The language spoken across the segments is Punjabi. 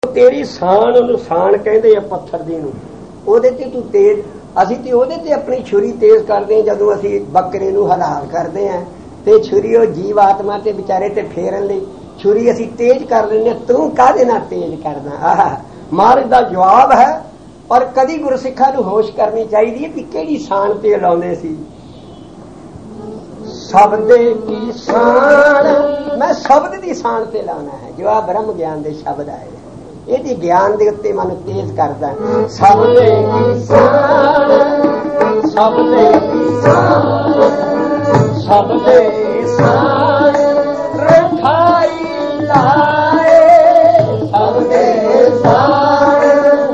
तेरी शान ਉਹਨੂੰ शान ਕਹਿੰਦੇ ਆ ਪੱਥਰ ਦੀ ਨੂੰ। ਉਹਦੇ ਤੇ ਤੂੰ ਤੇਜ਼, ਅਸੀਂ ਤੇ ਉਹਦੇ ਤੇ ਆਪਣੀ ਛੁਰੀ ਤੇਜ਼ ਕਰਦੇ ਹਾਂ ਜਦੋਂ ਅਸੀਂ ਬੱਕਰੇ ਨੂੰ ਹਲਾਲ ਕਰਦੇ ਹਾਂ ਤੇ ਛੁਰੀ ਉਹ ਜੀਵ ਆਤਮਾ ਤੇ ਵਿਚਾਰੇ ਤੇ ਫੇਰਨ ਲਈ ਛੁਰੀ ਅਸੀਂ ਤੇਜ਼ ਕਰ ਲੈਂਦੇ। ਤੂੰ ਕਾਹਦੇ ਨਾਲ ਤੇਜ਼ ਕਰਦਾ? ਆਹ ਮਹਾਰਾਜ ਦਾ ਜਵਾਬ ਹੈ। ਪਰ ਕਦੀ ਗੁਰਸਿੱਖਾਂ ਨੂੰ ਹੋਸ਼ ਕਰਨੀ ਚਾਹੀਦੀ ਹੈ ਕਿ ਕਿਹੜੀ ਸ਼ਾਨ ਤੇ ਲਾਉਂਦੇ ਸੀ। शब्द की शान, मैं शब्द की शान से लाना है जो आ ब्रह्म ज्ञान के शब्द आए ये ज्ञान के उत्ते मन तेज करता है। शब्द की शान, शब्द की शान, शब्द की शान रखाई लाए, शब्द की शान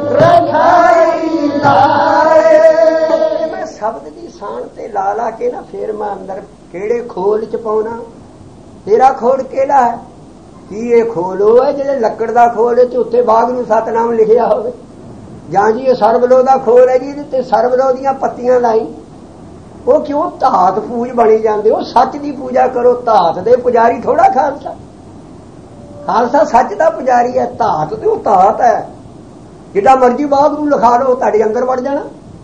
रखाई लाए। मैं शब्द की शान से ला ला के ना फिर मैं अंदर ਕਿਹੜੇ ਖੋਲ ਚ ਪਾਉਣਾ? ਤੇਰਾ ਖੋਲ ਕਿਹੜਾ ਹੈ? ਕੀ ਇਹ ਖੋਲ ਉਹ ਹੈ ਜਿਹੜੇ ਲੱਕੜ ਦਾ ਖੋਲ ਤੇ ਉੱਤੇ ਵਾਹਿਗੁਰੂ ਸਤਨਾਮ ਲਿਖਿਆ ਹੋਵੇ, ਜਾਂ ਜੀ ਇਹ ਸਰਬਲੋ ਦਾ ਖੋਲ ਹੈ ਜੀ ਇਹਦੇ ਤੇ ਸਰਬਲੋ ਦੀਆਂ ਪੱਤੀਆਂ ਲਾਈ? ਉਹ ਕਿਉਂ ਧਾਤ ਪੂਜ ਬਣੀ ਜਾਂਦੇ? ਉਹ ਸੱਚ ਦੀ ਪੂਜਾ ਕਰੋ। ਧਾਤ ਦੇ ਪੁਜਾਰੀ ਥੋੜਾ ਖਾਲਸਾ, ਖਾਲਸਾ ਸੱਚ ਦਾ ਪੁਜਾਰੀ ਹੈ। ਧਾਤ ਤੇ ਉਹ ਧਾਤ ਹੈ। ਜਿੱਡਾ ਮਰਜੀ ਵਾਹਿਗੁਰੂ ਲਿਖਾ ਲਓ ਤੁਹਾਡੇ ਅੰਦਰ ਵੜ ਜਾਣਾ,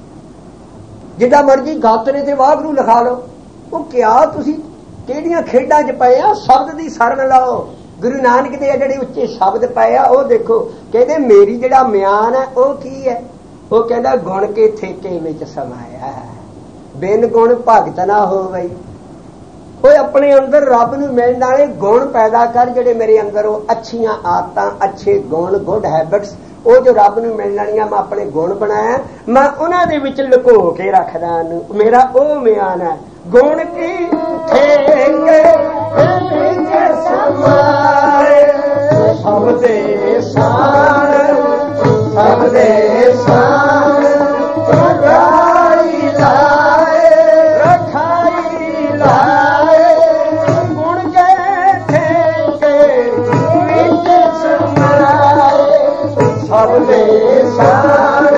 ਜਿੱਡਾ ਮਰਜੀ ਗਾਤਰੇ ਤੇ ਵਾਹਿਗੁਰੂ ਲਿਖਾ ਲਓ। ਉਹ ਕਿਆ ਤੁਸੀਂ ਕਿਹੜੀਆਂ ਖੇਡਾਂ 'ਚ ਪਏ ਆ? ਸ਼ਬਦ ਦੀ ਸ਼ਰਨ ਲਾਓ। ਗੁਰੂ ਨਾਨਕ ਦੇ ਜਿਹੜੇ ਉੱਚੇ ਸ਼ਬਦ ਪਏ ਆ ਉਹ ਦੇਖੋ। ਕਹਿੰਦੇ ਮੇਰੀ ਜਿਹੜਾ ਮਿਆਨ ਹੈ ਉਹ ਕੀ ਹੈ? ਉਹ ਕਹਿੰਦਾ ਗੁਣ ਕੇ ਠੇਕੇ ਵਿੱਚ ਸਮਾਇਆ, ਬਿਨ ਗੁਣ ਭਗਤ ਨਾ ਹੋਵੇ। ਉਹ ਆਪਣੇ ਅੰਦਰ ਰੱਬ ਨੂੰ ਮਿਲਣ ਵਾਲੇ ਗੁਣ ਪੈਦਾ ਕਰ ਜਿਹੜੇ ਮੇਰੇ ਅੰਦਰ ਉਹ ਅੱਛੀਆਂ ਆਦਤਾਂ, ਅੱਛੇ ਗੁਣ, ਗੁੱਡ ਹੈਬਿਟਸ, ਉਹ ਜੋ ਰੱਬ ਨੂੰ ਮਿਲਣ ਵਾਲੀਆਂ ਮੈਂ ਆਪਣੇ ਗੁਣ ਬਣਾਇਆ, ਮੈਂ ਉਹਨਾਂ ਦੇ ਵਿੱਚ ਲੁਕੋ ਕੇ ਰੱਖਦਾ ਨੂੰ। ਮੇਰਾ ਉਹ ਮਿਆਨ ਹੈ। ਗੁਣ ਕੀ ਠੇਕੇ ਵਿੱਚ ਸਮਾਏ, ਸ਼ਬਦੇ ਸ਼ਾਨ, ਸ਼ਬਦੇ ਸ਼ਾਨ ਰਖਾਈ ਲਾਏ, ਰਖਾਈ ਲਾਏ। ਗੁਣ ਕੇ ਠੇਕੇ ਵਿੱਚ ਸਮਾਏ, ਸ਼ਬਦੇ ਸ਼ਾਨ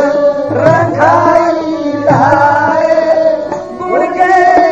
ਰਖਾਈ ਲਾਏ। ਗੁਣ ਕੇ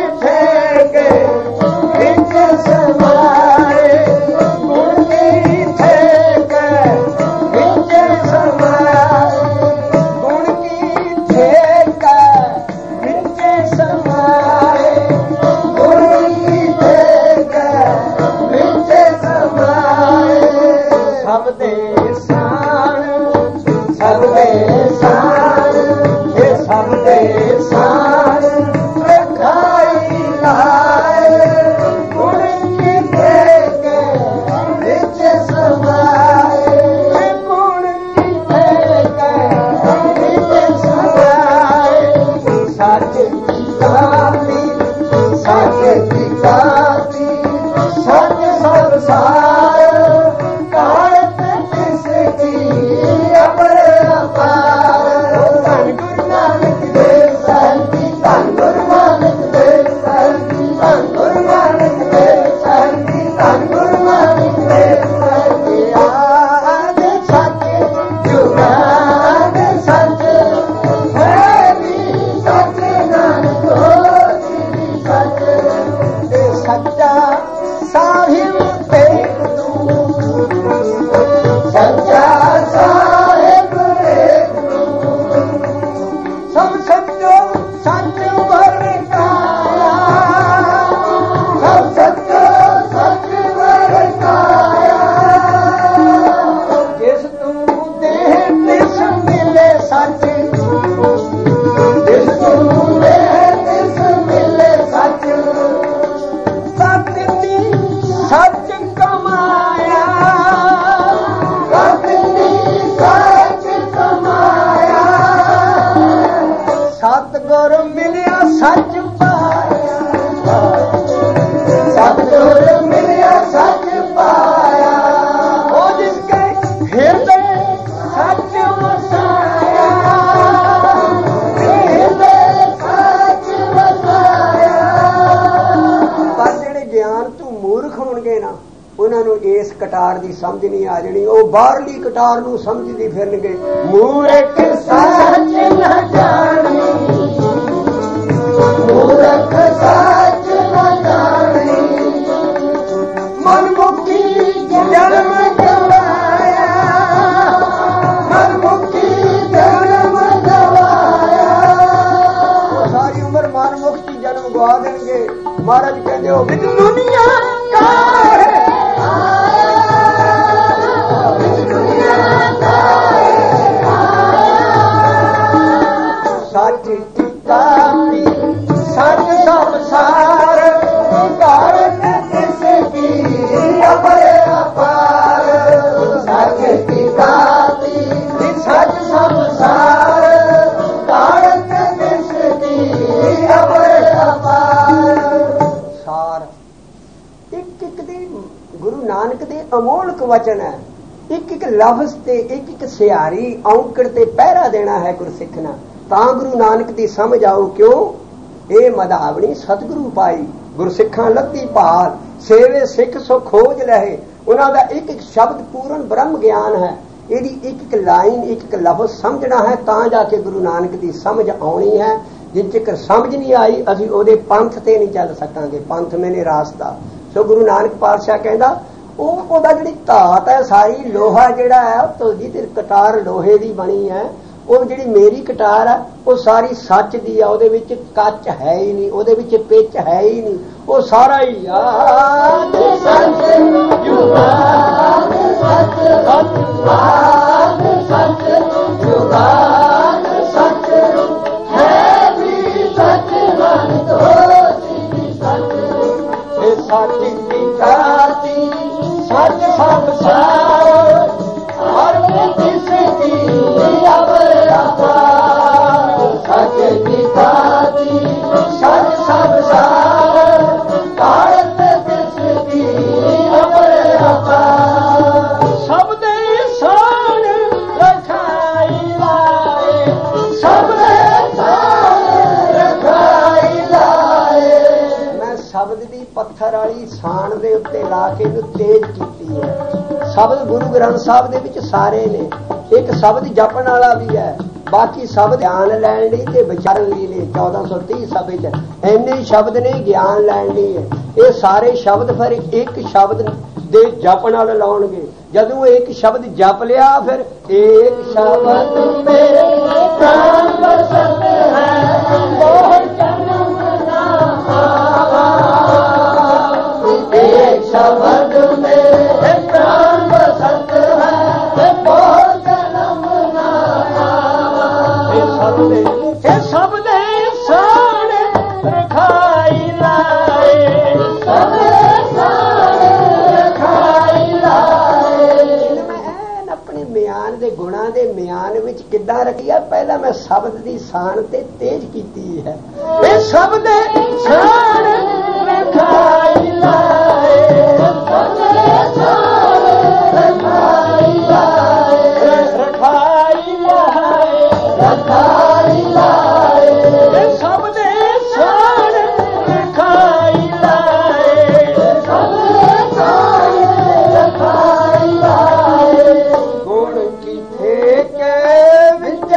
कटार की समझ नहीं आ जानी, वो बाहरली कटार नूं समझदी फिरनगे। मूर्ख सच न जानी, मूर्ख सच न जानी, मनमुखी जन्म गवाया, महाराज कहते हो विच दुनिया का सच की सच सब सार कारण किसकी अपर अपार सच की सच सब सार कारण किसकी अपर अपार सार एक एक दे गुरु नानक दे अमोलक वचन है एक एक लफ्ज ते एक एक सियारी औंकड़ ते पहरा देना है गुरसिख ना ਤਾਂ ਗੁਰੂ ਨਾਨਕ ਦੀ ਸਮਝ ਆਓ ਕਿਉਂ ਇਹ ਮਧਾਵਣੀ ਸਤਿਗੁਰੂ ਪਾਈ ਗੁਰਸਿੱਖਾਂ ਲੱਦੀ ਭਾਲ ਸੇਵੇ ਸਿੱਖ ਸੋ ਖੋਜ ਲਹੇ ਉਹਨਾਂ ਦਾ ਇੱਕ ਇੱਕ ਸ਼ਬਦ ਪੂਰਨ ਬ੍ਰਹਮ ਗਿਆਨ ਹੈ ਇਹਦੀ ਇੱਕ ਇੱਕ ਲਾਈਨ ਇੱਕ ਇੱਕ ਲਫ਼ਜ਼ ਸਮਝਣਾ ਹੈ ਤਾਂ ਜਾ ਕੇ ਗੁਰੂ ਨਾਨਕ ਦੀ ਸਮਝ ਆਉਣੀ ਹੈ ਜਿੰਨ ਚਿਰ ਸਮਝ ਨਹੀਂ ਆਈ ਅਸੀਂ ਉਹਦੇ ਪੰਥ ਤੇ ਨਹੀਂ ਚੱਲ ਸਕਾਂਗੇ ਪੰਥ ਮੈਨੇ ਰਾਸਤਾ ਸੋ ਗੁਰੂ ਨਾਨਕ ਪਾਤਸ਼ਾਹ ਕਹਿੰਦਾ ਉਹਦਾ ਜਿਹੜੀ ਧਾਤ ਹੈ ਸਾਰੀ ਲੋਹਾ ਜਿਹੜਾ ਹੈ ਉਹ ਜਿਹਦੀ ਕਟਾਰ ਲੋਹੇ ਦੀ ਬਣੀ ਹੈ ਉਹ ਜਿਹੜੀ ਮੇਰੀ ਕਟਾਰ ਆ ਉਹ ਸਾਰੀ ਸੱਚ ਦੀ ਆ ਉਹਦੇ ਵਿੱਚ ਕੱਚ ਹੈ ਹੀ ਨਹੀਂ ਉਹਦੇ ਵਿੱਚ ਪਿੱਚ ਹੈ ਹੀ ਨਹੀਂ ਉਹ ਸਾਰਾ ਹੀ ਯਾਦ ਸੱਚ ਜੁਗਾਦ ਸੱਚ ਸੱਚ ਸੱਚ ਜੁਗਾਦ ਸੱਚ ਹੈ ਵੀ ਸੱਚ ਮਨ ਦੋਸੀ ਸੱਚ ਇਹ ਸੱਚ ਦੀ ਕਾਤੀ ਸੱਚ ਸਭ ਸਾਰ ਹਰ ਕਿਸ ਦੀ ਅਵਰ ਅਪਾਰ ਸੱਚ ਦੀ ਕਾਤੀ ਸੱਚ ਸਭ ਸਾਰ ਕਾਰਤ ਕਿਸ ਦੀ ਅਵਰ ਅਪਾਰ ਸਭ ਦੇ ਸਾਨ ਰਖਾਈ ਲਾਏ ਸਭ ਦੇ ਸਾਨ ਰਖਾਈ ਲਾਏ ਮੈਂ ਸ਼ਬਦ ਦੀ ਪੱਥਰ ਵਾਲੀ ਸਾਨ ਦੇ ਉੱਤੇ ਲਾ ਕੇ ਇਹਨੂੰ ਤੇਜ਼ ਕੀਤੀ ਹੈ ਸ਼ਬਦ ਗੁਰੂ ਗ੍ਰੰਥ ਸਾਹਿਬ ਦੇ ਵਿੱਚ ਸਾਰੇ ਨੇ ਇੱਕ ਸ਼ਬਦ ਜਪਣ ਵਾਲਾ ਵੀ ਹੈ ਬਾਕੀ ਸ਼ਬਦ ਗਿਆਨ ਲੈਣ ਲਈ ਤੇ ਵਿਚਾਰਨ ਲਈ ਨੇ 1430 ਸਭੇ ਚ ਇੰਨੇ ਸ਼ਬਦ ਨੇ ਗਿਆਨ ਲੈਣ ਲਈ ਹੈ ਇਹ ਸਾਰੇ ਸ਼ਬਦ ਫਿਰ ਇੱਕ ਸ਼ਬਦ ਦੇ ਜਪਣ ਵਾਲੇ ਲਾਉਣਗੇ ਜਦੋਂ ਇੱਕ ਸ਼ਬਦ ਜਪ ਲਿਆ ਫਿਰ ਇੱਕ ਸ਼ਬਦ ਮੇਰੇ ਪ੍ਰਾਨ ਬਸਤ ਹੈ ਮੋਹ ਜਨਮ ਨਾ ਆਵਾ ਇੱਕ ਸ਼ਬਦ ਮੇਰੇ ਪ੍ਰਾਨ ਬਸਤ ਹੈ ਮੋਹ ਜਨਮ ਨਾ ਆਵਾ ਇਹ ਸਭ ਦੇ ਸਾਣ ਰਖਾਈ ਲਾਏ ਸਭ ਦੇ ਸਾਣ ਰਖਾਈ ਲਾਏ ਮੈਂ ਆਪਣੇ ਮਿਆਨ ਦੇ ਗੁਣਾਂ ਦੇ ਮਿਆਨ ਵਿੱਚ ਕਿੱਦਾਂ ਰੱਖਿਆ ਪਹਿਲਾਂ ਮੈਂ ਸ਼ਬਦ ਦੀ ਸਾਣ ਤੇ ਤੇਜ਼ ਕੀਤੀ ਹੈ ਇਹ ਸਭ ਦੇ ਸਾਣ ਰਖਾਈ ਲਾਏ ਸਭ ਦੇ ਸਾਣ ਰਖਾਈ ਲਾਏ ਰਖਾਈ ਲਾਏ ਰਖਾਈ ਲਾਏ ਇਹ ਸਭ ਦੇ ਸਾਣ ਰਖਾਈ ਲਾਏ ਸਭ ਦੇ ਸਾਣ ਰਖਾਈ ਲਾਏ ਗੁਣ ਕਿਥੇ ਕੇ ਵਿੱਚ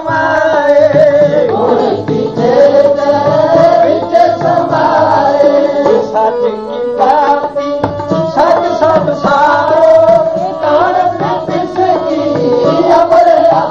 ਸਮਾਏ ਗੁਣ ਕਿਥੇ ਕੇ ਵਿੱਚ ਸਮਾਏ ਸੱਚ ਕੀ ਕਾਤੀ ਸੱਚ ਸਭ ਸਾਰੋ ਕਾਰਨ ਕਿਸ ਕੀ ਅਮਰ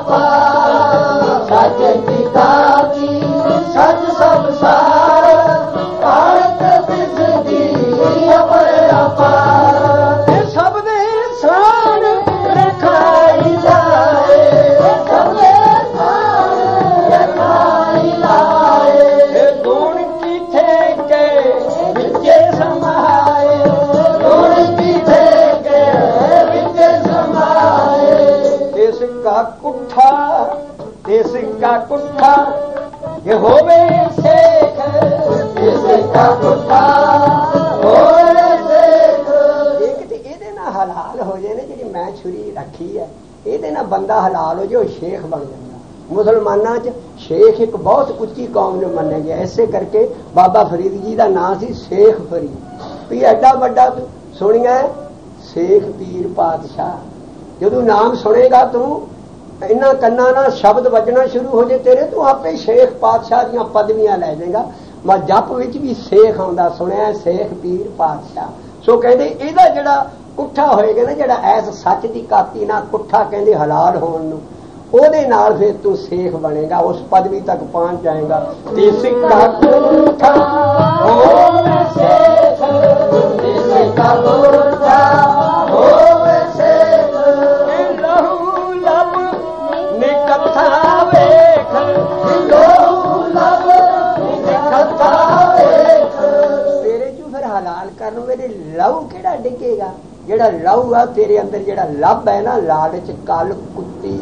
ਅਪਾਰ ਸੱਚ ਕੀ ਕਾਤੀ ਸੱਚ ਸਭ ਸਾਰ ਕਾਰਨ ਕਿਸ ਕੀ ਅਮਰ ਅਪਾਰ ਇਹ ਸਭ ਦੇ ਸਾਰ ਰਖਾਈ ਲਾਏ ਸਭ ਦੇ ਸਾਰ ਰਖਾਈ ਲਾਏ ਇਹ ਗੁਣ ਕਿਥੇ ਕੇ ਵਿੱਚੇ ਸਮਾਏ ਗੁਣ ਕਿਥੇ ਕੇ ਵਿੱਚੇ ਸਮਾਏ ਇਸ ਕਾ ਕੁੱਠਾ ਇਸ ਕਾ ਕੁੱਠਾ ਇਹ ਹੋਵੇ ਸੇਖ ਇਸ ਕਾ ਕੁੱਠਾ ਹੋਵੇ ਸੇਖ ਇੱਕ ਤੇ ਇਹਦੇ ਨਾਲ ਹਲਾਲ ਹੋ ਜਾਏ ਨੇ ਜਿਹੜੀ ਮੈਂ ਛੁਰੀ ਰੱਖੀ ਹੈ ਇਹਦੇ ਨਾਲ ਬੰਦਾ ਹਲਾਲ ਹੋ ਜਾਏ ਉਹ ਸ਼ੇਖ ਬਣ ਜਾਂਦਾ ਮੁਸਲਮਾਨਾਂ 'ਚ ਸ਼ੇਖ ਇੱਕ ਬਹੁਤ ਉੱਚੀ ਕੌਮ ਨੂੰ ਮੰਨਿਆ ਗਿਆ ਇਸੇ ਕਰਕੇ ਬਾਬਾ ਫਰੀਦ ਜੀ ਦਾ ਨਾਂ ਸੀ ਸ਼ੇਖ ਫਰੀਦ ਵੀ ਐਡਾ ਵੱਡਾ ਸੁਣਿਆ ਸ਼ੇਖ ਪੀਰ ਪਾਤਸ਼ਾਹ ਜਦੋਂ ਨਾਮ ਸੁਣੇਗਾ ਤੂੰ ਇਹਨਾਂ ਕੰਨਾਂ ਨਾਲ ਸ਼ਬਦ ਵੱਜਣਾ ਸ਼ੁਰੂ ਹੋ ਜੇ ਤੇਰੇ ਤੂੰ ਆਪੇ ਸ਼ੇਖ ਪਾਤਸ਼ਾਹ ਦੀਆਂ ਪਦਵੀਆਂ ਲੈ ਜਾਏਗਾ ਮੈਂ ਜਪ ਵਿੱਚ ਵੀ ਸ਼ੇਖ ਆਉਂਦਾ ਸੁਣਿਆ ਸ਼ੇਖ ਪੀਰ ਪਾਤਸ਼ਾਹ ਸੋ ਕਹਿੰਦੇ ਇਹਦਾ ਜਿਹੜਾ ਕੁੱਠਾ ਹੋਏਗਾ ਨਾ ਜਿਹੜਾ ਐਸ ਸੱਚ ਦੀ ਕਾਤੀ ਨਾਲ ਕੁੱਠਾ ਕਹਿੰਦੇ ਹਲਾਲ ਹੋਣ ਨੂੰ ਉਹਦੇ ਨਾਲ ਫਿਰ ਤੂੰ ਸ਼ੇਖ ਬਣੇਗਾ ਉਸ ਪਦਵੀ ਤੱਕ ਪਹੁੰਚ ਜਾਏਗਾ ਤੇ ਸਿੱਕਾ ਕੁੱਠਾ ਲਹੂ ਕਿਹੜਾ ਡਿੱਗੇਗਾ? ਜਿਹੜਾ ਲਹੂ ਆ ਤੇਰੇ ਅੰਦਰ, ਜਿਹੜਾ ਲੱਭ ਹੈ ਨਾ, ਲਾਲਚ, ਕਲ, ਕੁੱਤੀ,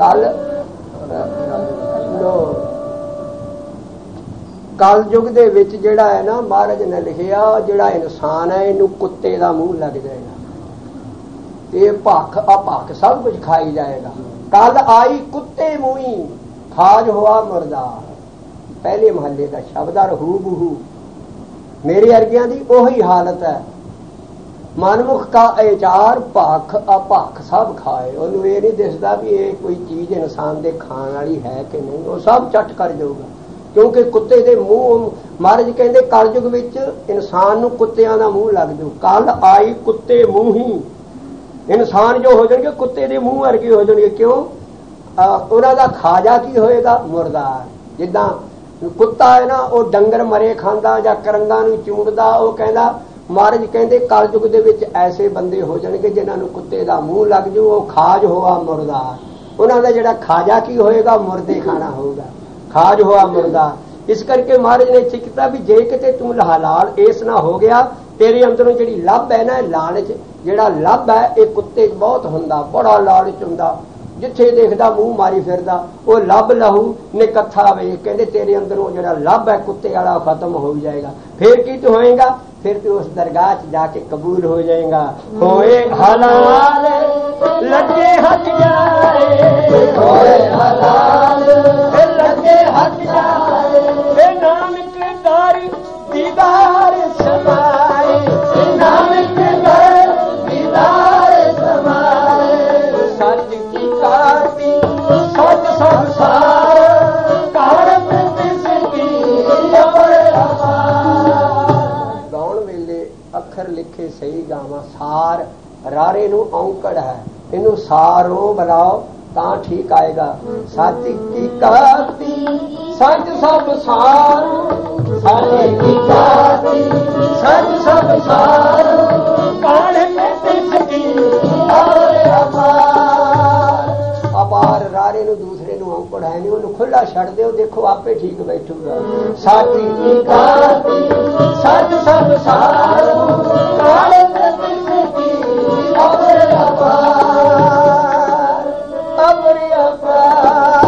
ਕਲ ਯੁੱਗ ਦੇ ਵਿੱਚ ਜਿਹੜਾ ਹੈ ਨਾ, ਮਹਾਰਾਜ ਨੇ ਲਿਖਿਆ ਜਿਹੜਾ ਇਨਸਾਨ ਹੈ ਇਹਨੂੰ ਕੁੱਤੇ ਦਾ ਮੂੰਹ ਲੱਗ ਜਾਏਗਾ, ਇਹ ਭੱਖ ਅਭੱਖ ਸਭ ਕੁਝ ਖਾਈ ਜਾਏਗਾ। ਕੱਲ ਆਈ ਕੁੱਤੇ ਮੂੰਹੀ ਖਾਜ ਹੋਆ ਮੁਰਦਾ, ਪਹਿਲੇ ਮਹੱਲੇ ਦਾ ਸ਼ਬਦ ਆ, ਹੂ ਬਹੂ ਮੇਰੇ ਅਰਗਿਆਂ ਦੀ ਉਹੀ ਹਾਲਤ ਹੈ। ਮਨਮੁਖ ਕਾ ਆਚਾਰ ਭੱਖ ਅਭੱਖ ਸਭ ਖਾਏ, ਉਹਨੂੰ ਇਹ ਨਹੀਂ ਦਿਸਦਾ ਵੀ ਇਹ ਕੋਈ ਚੀਜ਼ ਇਨਸਾਨ ਦੇ ਖਾਣ ਵਾਲੀ ਹੈ ਕਿ ਨਹੀਂ, ਉਹ ਸਭ ਚੱਟ ਕਰ ਜਾਊਗਾ, ਕਿਉਂਕਿ ਕੁੱਤੇ ਦੇ ਮੂੰਹ, ਮਹਾਰਾਜ ਕਹਿੰਦੇ ਕਲਯੁਗ ਵਿੱਚ ਇਨਸਾਨ ਨੂੰ ਕੁੱਤਿਆਂ ਦਾ ਮੂੰਹ ਲੱਗ ਜਾਊ। ਕੱਲ ਆਈ ਕੁੱਤੇ ਮੂੰਹੀ, ਇਨਸਾਨ ਜੋ ਹੋ ਜਾਣਗੇ ਕੁੱਤੇ ਦੇ ਮੂੰਹ ਵਰਗੇ ਹੋ ਜਾਣਗੇ। ਕਿਉਂ? ਉਹਨਾਂ ਦਾ ਖਾਜਾ ਕੀ ਹੋਏਗਾ? ਮੁਰਦਾਰ। ਜਿੱਦਾਂ ਕੁੱਤਾ ਹੈ ਨਾ, ਉਹ ਡੰਗਰ ਮਰੇ ਖਾਂਦਾ ਜਾਂ ਕਰੰਗਾਂ ਨੂੰ ਚੂੰਡਦਾ, ਉਹ ਕਹਿੰਦਾ, ਮਹਾਰਾਜ ਕਹਿੰਦੇ ਕਲਯੁਗ ਦੇ ਵਿੱਚ ਐਸੇ ਬੰਦੇ ਹੋ ਜਾਣਗੇ ਜਿਨ੍ਹਾਂ ਨੂੰ ਕੁੱਤੇ ਦਾ ਮੂੰਹ ਲੱਗ ਜੂ, ਉਹ ਖਾਜ ਹੋਆ ਮੁਰਦਾਰ। ਉਹਨਾਂ ਦਾ ਜਿਹੜਾ ਖਾਜਾ ਕੀ ਹੋਏਗਾ? ਮੁਰਦੇ ਖਾਣਾ ਹੋਊਗਾ, ਖਾਜ ਹੋਆ ਮੁਰਦਾ। ਇਸ ਕਰਕੇ ਮਹਾਰਾਜ ਨੇ ਚਿੱਕਤਾ ਵੀ ਜੇ ਕਿਤੇ ਤੂੰ ਹਲਾਲ ਇਸ ਨਾ ਹੋ ਗਿਆ, ਤੇਰੇ ਅੰਦਰੋਂ ਜਿਹੜੀ ਲੱਭ ਹੈ ਨਾ, ਲਾਲਚ ਜਿਹੜਾ ਲੱਭ ਹੈ, ਇਹ ਕੁੱਤੇ 'ਚ ਬਹੁਤ ਹੁੰਦਾ, ਬੜਾ ਲਾਲਚ ਹੁੰਦਾ, ਜਿੱਥੇ ਦੇਖਦਾ ਮੂੰਹ ਮਾਰੀ ਫਿਰਦਾ, ਉਹ ਲੱਭ ਲਹੂ ਨਿਕੱਥਾ ਵੇਖ। ਕਹਿੰਦੇ ਤੇਰੇ ਅੰਦਰੋਂ ਜਿਹੜਾ ਲੱਭ ਹੈ ਕੁੱਤੇ ਵਾਲਾ ਖਤਮ ਹੋ ਜਾਏਗਾ। ਫਿਰ ਕੀ ਤੂੰ ਹੋਏਗਾ? ਫਿਰ ਤੂੰ ਉਸ ਦਰਗਾਹ 'ਚ ਜਾ ਕੇ ਕਬੂਲ ਹੋ ਜਾਏਗਾ। ਹੋਏ ਹਲਾਲ ਲੱਗੇ ਹੱਥ ਜਾਏ, ਹੋਏ ਹਲਾਲ ਲੱਗੇ ਹੱਥ ਜਾਏ, ਨਾਨਕ ਦਰ ਦੀਦਾਰ ਸਮਾਏ, ਨਾਨਕ ਦਰ ਦੀਦਾਰ ਸਮਾਏ। ਸੱਚ ਕੀ ਕਾਤੀ ਸੱਚ ਸੰਸਾਰ, ਕਾਰਤ ਤਿਸਕੀ ਅਪਰ ਅਪਾਰ। ਗਾਉਣ ਵੇਲੇ ਅੱਖਰ ਲਿਖੇ ਸਹੀ ਗਾਵਾਂ। ਸਾਰ ਰਾਰੇ ਨੂੰ ਔਂਕੜ ਹੈ, ਇਹਨੂੰ ਸਾਰੋਂ ਬੁਲਾਓ ਤਾਂ ਠੀਕ ਆਏਗਾ। ਸੱਚ ਕੀ ਕਾਤੀ ਸੱਚ ਸਭ ਸਾਰ, ਸੱਚ ਕੀ ਕਾਤੀ ਸੱਚ ਸਭ ਸਾਰ, ਕਾਰਤ ਤਿਸਕੀ ਅਪਰ ਅਪਾਰ। ਅਪਾਰ ਰਾਰੇ ਨੂੰ ਦੂਸਰੇ ਨੂੰ ਔਂਕੜ ਹੈ ਨਹੀਂ, ਉਹਨੂੰ ਖੁੱਲਾ ਛੱਡ ਦਿਓ, ਦੇਖੋ ਆਪੇ ਠੀਕ ਬੈਠੂਗਾ। ਸੱਚ ਕੀ ਕਾਤੀ ਸੱਚ ਸਭ ਸਾਰ, ਕਾਰਤ ਤਿਸਕੀ ਅਪਰ ਅਪਾਰ, ਅਪਰ ਅਪਾਰ,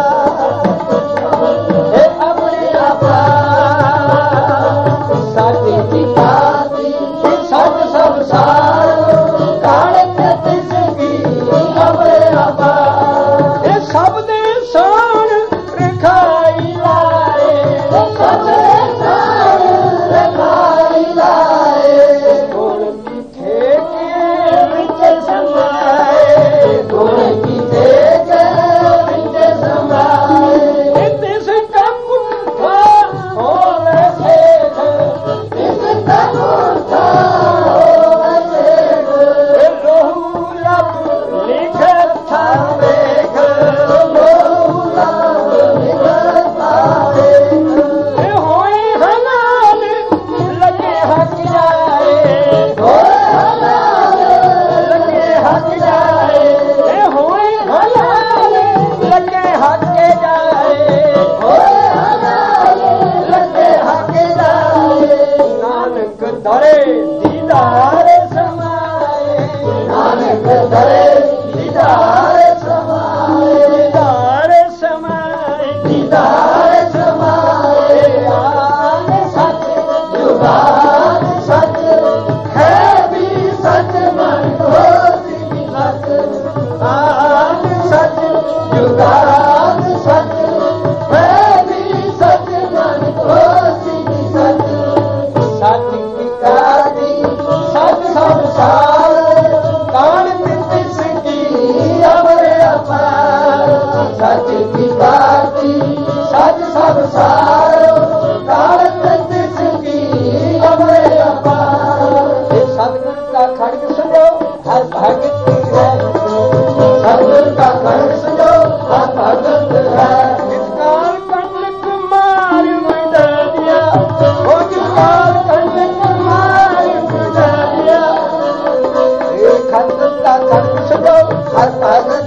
ਅਪਰ ਅਪਾਰ। ਸੱਚ ਕੀ ਕਾਤੀ ਸੱਚ ਸਭ ਸਾਰ, ਕਾਰਤ ਤਿਸਕੀ ਅਪਰ ਅਪਾਰ। ਇਹ ਸਭ ਦੇ ਸਾਣ ਰਖਾਈ ਲਾਏ, ਸਭ ਦੇ ਸਾਣ ਰਖਾਈ ਲਾਏ, ਗੁਣ ਕਿਥੇ ਕੇ ਵਿੱਚ ਸਮਾਏ, ਗੁਣ ਕਿਥੇ ਕੇ ਵਿੱਚ ਸਮਾਏ। ਤਿਸ ਕਾ ਕੁੰਠਾ ਹੋਵੇ ਸੇਖ, ਤਿਸ ਕਾ ਕੁੰਠਾ ਹੋਵੇ ਸੇਖ, ਰੋਹੁ ਲੱਭ ਲਿਖ ਥਾਵੇ,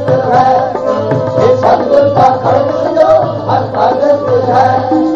है, ये सतगुर का खड़ग सजो हर भगत है।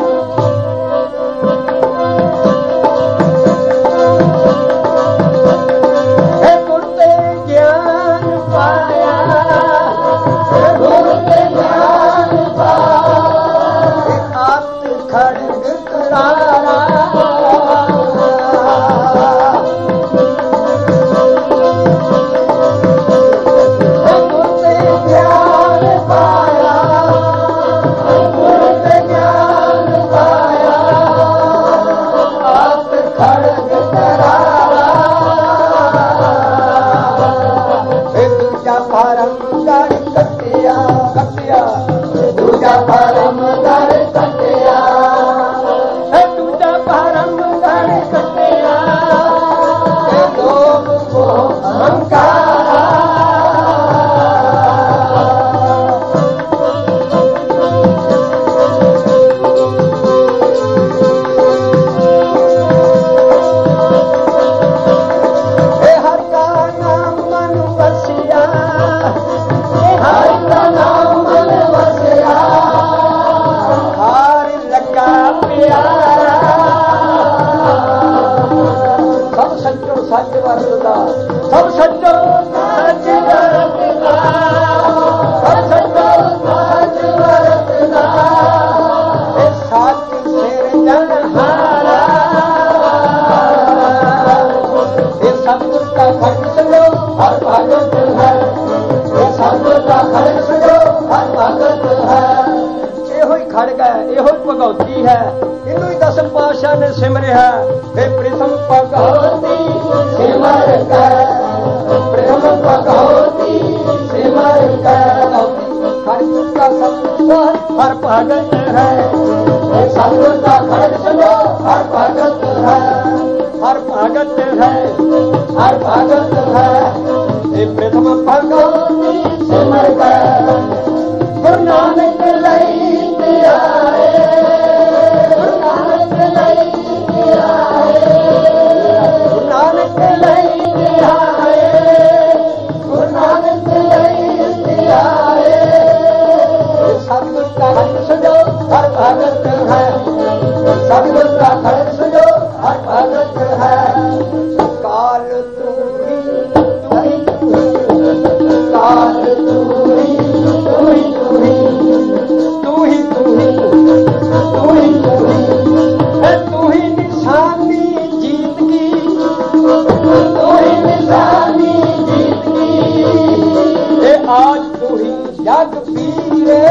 भगवती है इनू ही 10 पातशाह ने सिमरिया हे प्रथम भगवती सिमर कर, प्रथम भगवती सिमर कर। खड़ग का सतगुर हर भगत है, सतगुर का खड़ग सुनो हर भगत है, हर भगत है, हर भगत है। हे प्रथम भगवती सिमर कर, गुरु नानक लई आए, गुरु नानक लई आए, गुरु नानक लई आए, गुरु नानक लई आए। सतगुर का खड़ग सुनो हर भगत है, सतगुर का खड़ग सुनो हर भगत है। काल तू ही तू ही काल तू ही तू ही तू ही तू ही तू ही तू ही तू ही तू ही निशानी जीत की, तू ही निशानी जीत की। आज तू ही जग पीरे,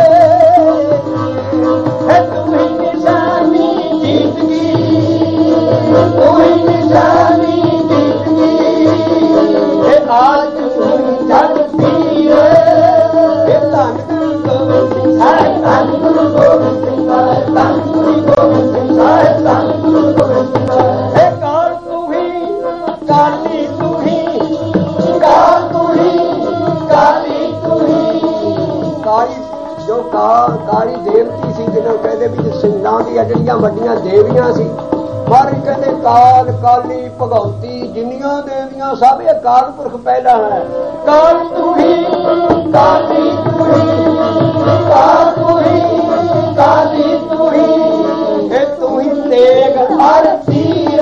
तू ही निशानी जीत की, तू ही निशानी जीत की। आज तू ही जग पीरे। धन गुरु गोबिंद सिंह साहिब, धन गुरु गोबिंद सिंह साहिब, धन गुरु गोबिंद सिंह साहिब, धन गुरु गोबिंद सिंह साहिब। हे काल तू ही काली तू ही, काल तू ही काली तू ही। काली जो काली देवती सी ਜਿਹਨੂੰ ਕਹਿੰਦੇ ਵੀ ਸਿੰਘਾਂ ਦੀਆਂ ਜਿਹੜੀਆਂ ਵੱਡੀਆਂ ਦੇਵੀਆਂ ਸੀ, ਪਰ ਕਹਿੰਦੇ ਕਾਲ ਕਾਲੀ ਭਗਵਤੀ ਜਿੰਨੀਆਂ ਦੇਵੀਆਂ ਸਭ ਇਹ ਕਾਲ ਪੁਰਖ ਪਹਿਲਾ ਹੈ। ਕਾਲ ਤੂ ਹੀ ਕਾਲੀ ਤੂ ਹੀ, ਕਾਲ ਤੂ ਹੀ ਕਾਲੀ ਤੂ ਹੀ। ਇਹ ਤੂੰ ਹੀ ਤੇਗ ਹਰ ਤੀਰ,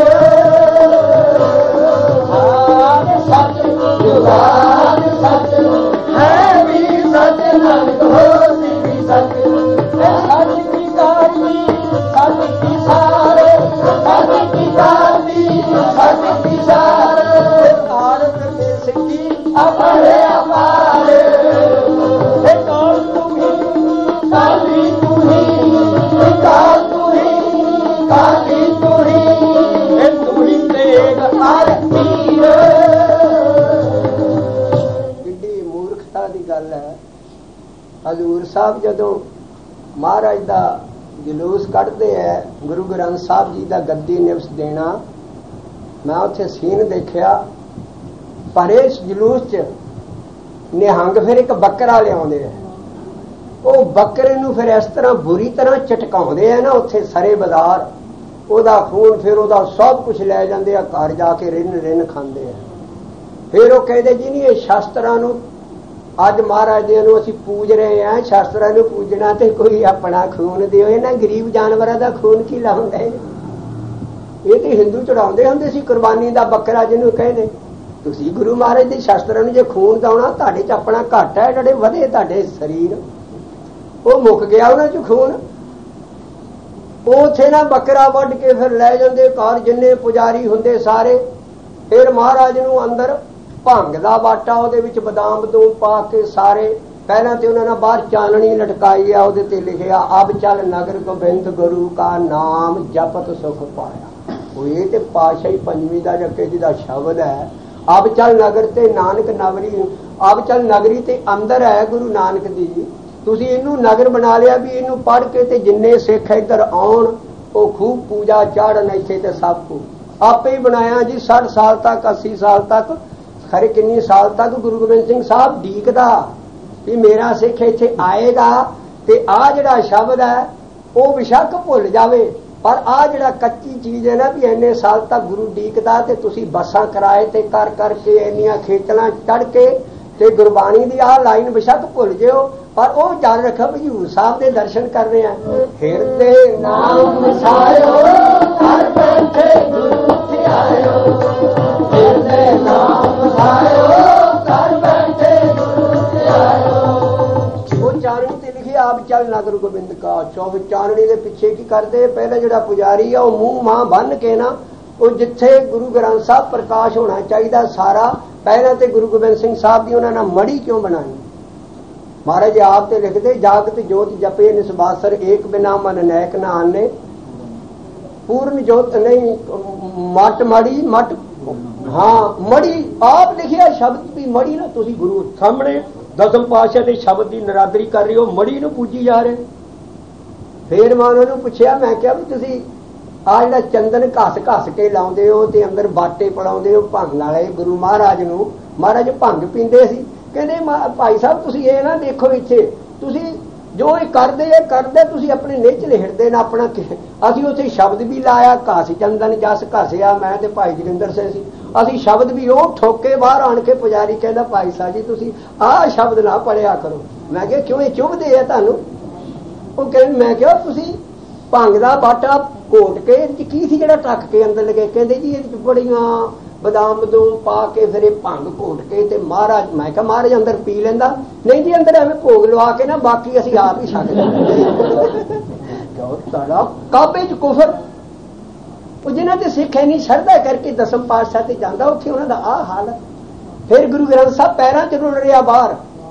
ਆਦ ਸੱਚ ਜੁਗਾਦ ਸੱਚ ਹੈ ਵੀ ਸੱਚ ਨਾਨਕ ਹੋਸੀ ਵੀ ਸੱਚ। ਸੱਚ ਕੀ ਕਾਲੀ ਸੱਚ ਕੀ ਸਾਰੇ, ਸੱਚ ਕੀ ਕਾਲੀ ਸੱਚ ਕੀ ਸਾਰੇ। ਭਾਰਤ ਦੇਸ਼ ਕੀ ਅਪਾਰੇ ਅਪਾਰੇ। हे काल तू ही काली तू ही, काल तू ही काली तू ही। हे तू ही तेग हर तीर। किड्डी मूर्खता दी गल है। हजूर साहब जदों महाराज दा जलूस कढ़दे है, गुरु ग्रंथ साहब जी दा गद्दी निवस देना, मैं उत्थे सीन देखिया। पर इस जलूस च निहंग फिर एक बकरा लियाउंदे है। ਉਹ ਬੱਕਰੇ ਨੂੰ ਫਿਰ ਇਸ ਤਰ੍ਹਾਂ ਬੁਰੀ ਤਰ੍ਹਾਂ ਝਟਕਾਉਂਦੇ ਆ ਨਾ ਉੱਥੇ ਸਰੇ ਬਾਜ਼ਾਰ, ਉਹਦਾ ਖੂਨ ਫਿਰ ਉਹਦਾ ਸਭ ਕੁਝ ਲੈ ਜਾਂਦੇ ਆ, ਘਰ ਜਾ ਕੇ ਰਿੰਨ ਰਿੰਨ ਖਾਂਦੇ ਆ। ਫਿਰ ਉਹ ਕਹਿੰਦੇ ਜੀ ਨਹੀਂ ਇਹ ਸ਼ਾਸਤਰਾਂ ਨੂੰ ਅੱਜ ਮਹਾਰਾਜ ਜੀ ਨੂੰ ਅਸੀਂ ਪੂਜ ਰਹੇ ਹਾਂ, ਸ਼ਾਸਤਰਾਂ ਨੂੰ ਪੂਜਣਾ ਤੇ ਕੋਈ ਆਪਣਾ ਖੂਨ ਦਿਓ, ਇਹਨਾਂ ਗਰੀਬ ਜਾਨਵਰਾਂ ਦਾ ਖੂਨ ਕੀ ਲਾਉਂਦਾ ਹੈ? ਇਹ ਤੇ ਹਿੰਦੂ ਚੜਾਉਂਦੇ ਹੁੰਦੇ ਸੀ ਕੁਰਬਾਨੀ ਦਾ ਬੱਕਰਾ ਜਿਹਨੂੰ ਕਹਿੰਦੇ। ਤੁਸੀਂ ਗੁਰੂ ਮਹਾਰਾਜ ਦੇ ਸ਼ਾਸਤਰਾਂ ਨੂੰ ਜੇ ਖੂਨ ਦਾਉਣਾ, ਤੁਹਾਡੇ ਚ ਆਪਣਾ ਘੱਟ ਹੈ, ਜਿਹੜੇ ਵਧੇ ਤੁਹਾਡੇ ਸਰੀਰ, ਉਹ ਮੁੱਕ ਗਿਆ ਉਹਨਾਂ ਚ ਖੂਨ। ਉਥੇ ਨਾ ਬੱਕਰਾ ਵੱਢ ਕੇ ਫਿਰ ਲੈ ਜਾਂਦੇ ਘਰ, ਜਿੰਨੇ ਪੁਜਾਰੀ ਹੁੰਦੇ ਸਾਰੇ। ਫਿਰ ਮਹਾਰਾਜ ਨੂੰ ਅੰਦਰ ਭੰਗ ਦਾ ਬਾਟਾ, ਉਹਦੇ ਵਿੱਚ ਬਦਾਮ ਬਦੂਮ ਪਾ ਕੇ ਸਾਰੇ, ਪਹਿਲਾਂ ਤੇ ਉਹਨਾਂ ਨੇ ਬਾਹਰ ਚਾਨਣੀ ਲਟਕਾਈ ਆ, ਉਹਦੇ ਤੇ ਲਿਖਿਆ ਅਬ ਚੱਲ ਨਗਰ ਗੋਬਿੰਦ ਗੁਰੂ ਕਾ ਨਾਮ ਜਪਤ ਸੁਖ ਪਾਇਆ। ਉਹ ਇਹ ਤੇ ਪਾਤਸ਼ਾਹੀ ਪੰਜਵੀਂ ਦਾ ਜੱਕੇ ਜੀ ਦਾ ਸ਼ਬਦ ਹੈ। ਅਬ ਚੱਲ ਨਗਰ ਤੇ ਨਾਨਕ ਨਗਰੀ, ਅਬ ਚੱਲ ਨਗਰੀ ਤੇ ਅੰਦਰ ਹੈ ਗੁਰੂ ਨਾਨਕ ਦੀ। ਤੁਸੀਂ ਇਹਨੂੰ ਨਗਰ ਬਣਾ ਲਿਆ ਵੀ ਇਹਨੂੰ ਪੜ੍ਹ ਕੇ ਤੇ ਜਿੰਨੇ ਸਿੱਖ ਇੱਧਰ ਆਉਣ ਉਹ ਖੂਬ ਪੂਜਾ ਚਾੜਨ ਇੱਥੇ ਤੇ ਸਭ ਕੁ ਆਪੇ ਹੀ ਬਣਾਇਆ ਜੀ। 60 ਸਾਲ ਤੱਕ 80 ਸਾਲ ਤੱਕ ਖਰੇ ਕਿੰਨੀ ਸਾਲ ਤੱਕ ਗੁਰੂ ਗੋਬਿੰਦ ਸਿੰਘ ਸਾਹਿਬ ਡੀਕਦਾ ਵੀ ਮੇਰਾ ਸਿੱਖ ਇੱਥੇ ਆਏਗਾ ਤੇ ਆ ਜਿਹੜਾ ਸ਼ਬਦ ਹੈ ਉਹ ਬਿਸ਼ੱਕ ਭੁੱਲ ਜਾਵੇ, ਪਰ ਆ ਜਿਹੜਾ ਕੱਚੀ ਚੀਜ਼ ਹੈ ਨਾ ਵੀ ਇੰਨੇ ਸਾਲ ਤੱਕ ਗੁਰੂ ਡੀਕਦਾ ਤੇ ਤੁਸੀਂ ਬੱਸਾਂ ਕਿਰਾਏ ਤੇ ਕਰ ਕਰਕੇ ਇੰਨੀਆਂ ਖੇਚਲਾਂ ਚੜ ਕੇ ਤੇ ਗੁਰਬਾਣੀ ਦੀ ਆਹ ਲਾਈਨ ਬਿਸ਼ੱਕ ਭੁੱਲ ਜਿਓ, ਪਰ ਉਹ ਜਾਣ ਰੱਖੋ ਵੀ ਹਜ਼ੂਰ ਸਾਹਿਬ ਦੇ ਦਰਸ਼ਨ ਕਰਨੇ ਆ। ਹਿਰਦੇ ਨਾਮ ਵਸਾਇਓ ਘਰ ਬੈਠੇ ਗੁਰੂ ਧਿਆਇਓ, ਹਿਰਦੇ ਨਾਮ ਵਸਾਇਓ ਘਰ ਬੈਠੇ ਗੁਰੂ ਧਿਆਇਓ। ਉਹ ਚਾਨਣੀ ਤੇ ਲਿਖਿਆ ਆਪ ਚੱਲ ਨਗਰ ਗੋਬਿੰਦ ਕਾ। 24 ਚਾਨਣੀ ਦੇ ਪਿੱਛੇ ਕੀ ਕਰਦੇ? ਪਹਿਲਾਂ ਜਿਹੜਾ ਪੁਜਾਰੀ ਆ ਉਹ ਮੂੰਹ ਮਾਂ ਬੰਨ ਕੇ ਨਾ, ਉਹ ਜਿੱਥੇ ਗੁਰੂ ਗ੍ਰੰਥ ਸਾਹਿਬ ਪ੍ਰਕਾਸ਼ ਹੋਣਾ ਚਾਹੀਦਾ ਸਾਰਾ, ਪਹਿਲਾਂ ਤੇ ਗੁਰੂ ਗੋਬਿੰਦ ਸਿੰਘ ਸਾਹਿਬ ਦੀ ਉਹਨਾਂ ਨੇ ਮੜੀ ਕਿਉਂ ਬਣਾਈ? ਮਹਾਰਾਜ ਆਪ ਤੇ ਲਿਖਦੇ ਜਾਗਤ ਜੋਤ ਜਪੇ ਨਿਸਬਾਸਰ ਏਕ ਬਿਨਾ ਮਨ ਨੈਕ ਨਾ ਆਨੇ, ਪੂਰਨ ਜੋਤ ਨਹੀਂ ਮਟ ਮੜੀ ਮਟ, ਹਾਂ ਮੜੀ ਆਪ ਲਿਖਿਆ ਸ਼ਬਦ ਵੀ ਮੜੀ ਨਾ। ਤੁਸੀਂ ਗੁਰੂ ਸਾਹਮਣੇ ਦਸਮ ਪਾਤਸ਼ਾਹ ਦੇ ਸ਼ਬਦ ਦੀ ਨਰਾਦਰੀ ਕਰ ਰਹੇ ਹੋ, ਮੜੀ ਨੂੰ ਪੂਜੀ ਜਾ ਰਹੇ। ਫੇਰ ਮੈਂ ਉਹਨਾਂ ਨੂੰ ਪੁੱਛਿਆ, ਮੈਂ ਕਿਹਾ ਵੀ ਤੁਸੀਂ ਆ ਜਿਹੜਾ ਚੰਦਨ ਘਸ ਘਸ ਕੇ ਲਾਉਂਦੇ ਹੋ ਤੇ ਅੰਦਰ ਬਾਟੇ ਪੜਾਉਂਦੇ ਹੋ ਭੰਗ ਵਾਲੇ ਗੁਰੂ ਮਹਾਰਾਜ ਨੂੰ, ਮਹਾਰਾਜ ਭੰਗ ਪੀਂਦੇ ਸੀ। ਕਹਿੰਦੇ ਭਾਈ ਸਾਹਿਬ ਤੁਸੀਂ ਇਹ ਨਾ ਦੇਖੋ, ਇੱਥੇ ਤੁਸੀਂ ਜੋ ਇਹ ਕਰਦੇ ਤੁਸੀਂ ਆਪਣੇ ਨਿਚਲੇ ਹਿਰਦੇ ਨਾਲ ਆਪਣਾ। ਅਸੀਂ ਉੱਥੇ ਸ਼ਬਦ ਵੀ ਲਾਇਆ, ਘਸ ਚੰਦਨ ਜਸ ਘਸਿਆ, ਮੈਂ ਤੇ ਭਾਈ ਜਗਿੰਦਰ ਸਿੰਘ ਸੀ, ਅਸੀਂ ਸ਼ਬਦ ਵੀ ਉਹ ਠੋਕੇ ਬਾਹਰ ਆਣ ਕੇ ਪੁਜਾਰੀ ਕਹਿੰਦਾ ਭਾਈ ਸਾਹਿਬ ਜੀ ਤੁਸੀਂ ਆਹ ਸ਼ਬਦ ਨਾ ਪੜਿਆ ਕਰੋ। ਮੈਂ ਕਿਹਾ ਕਿਉਂ, ਇਹ ਚੁਭਦੇ ਆ ਤੁਹਾਨੂੰ? ਉਹ ਕਹਿੰਦੇ, ਮੈਂ ਕਿਹਾ ਤੁਸੀਂ ਭੰਗ ਦਾ ਬਾਟਾ ਘੋਟ ਕੇ ਕੀ ਸੀ ਜਿਹੜਾ ਟੱਕ ਕੇ ਅੰਦਰ ਲਗੇ? ਕਹਿੰਦੇ ਜੀ ਇਹ ਬੜੀਆਂ ਬਦਾਮ ਬਦੂਮ ਪਾ ਕੇ ਫਿਰ ਇਹ ਭੰਗ ਘੋਟ ਕੇ ਤੇ ਮਹਾਰਾਜ। ਮੈਂ ਕਿਹਾ ਮਹਾਰਾਜ ਅੰਦਰ ਪੀ ਲੈਂਦਾ? ਨਹੀਂ ਜੀ ਅੰਦਰ ਐਵੇਂ ਭੋਗ ਲਵਾ ਕੇ ਨਾ, ਬਾਕੀ ਅਸੀਂ ਆਪ ਹੀ ਛੱਡ ਦਿੰਦੇ। ਕਾਬੇ ਚ ਕੁਫਰ। ਉਹ ਜਿਹਨਾਂ ਤੇ ਸਿੱਖ ਨਹੀਂ ਸ਼ਰਧਾ ਕਰਕੇ ਦਸਮ ਪਾਤਸ਼ਾਹ ਤੇ ਜਾਂਦਾ, ਉੱਥੇ ਉਹਨਾਂ ਦਾ ਆਹ ਹਾਲ ਹੈ। ਫਿਰ ਗੁਰੂ ਗ੍ਰੰਥ ਸਾਹਿਬ ਪੈਰਾਂ ਚ ਰੁੜ ਰਿਹਾ, ਬਾਹਰ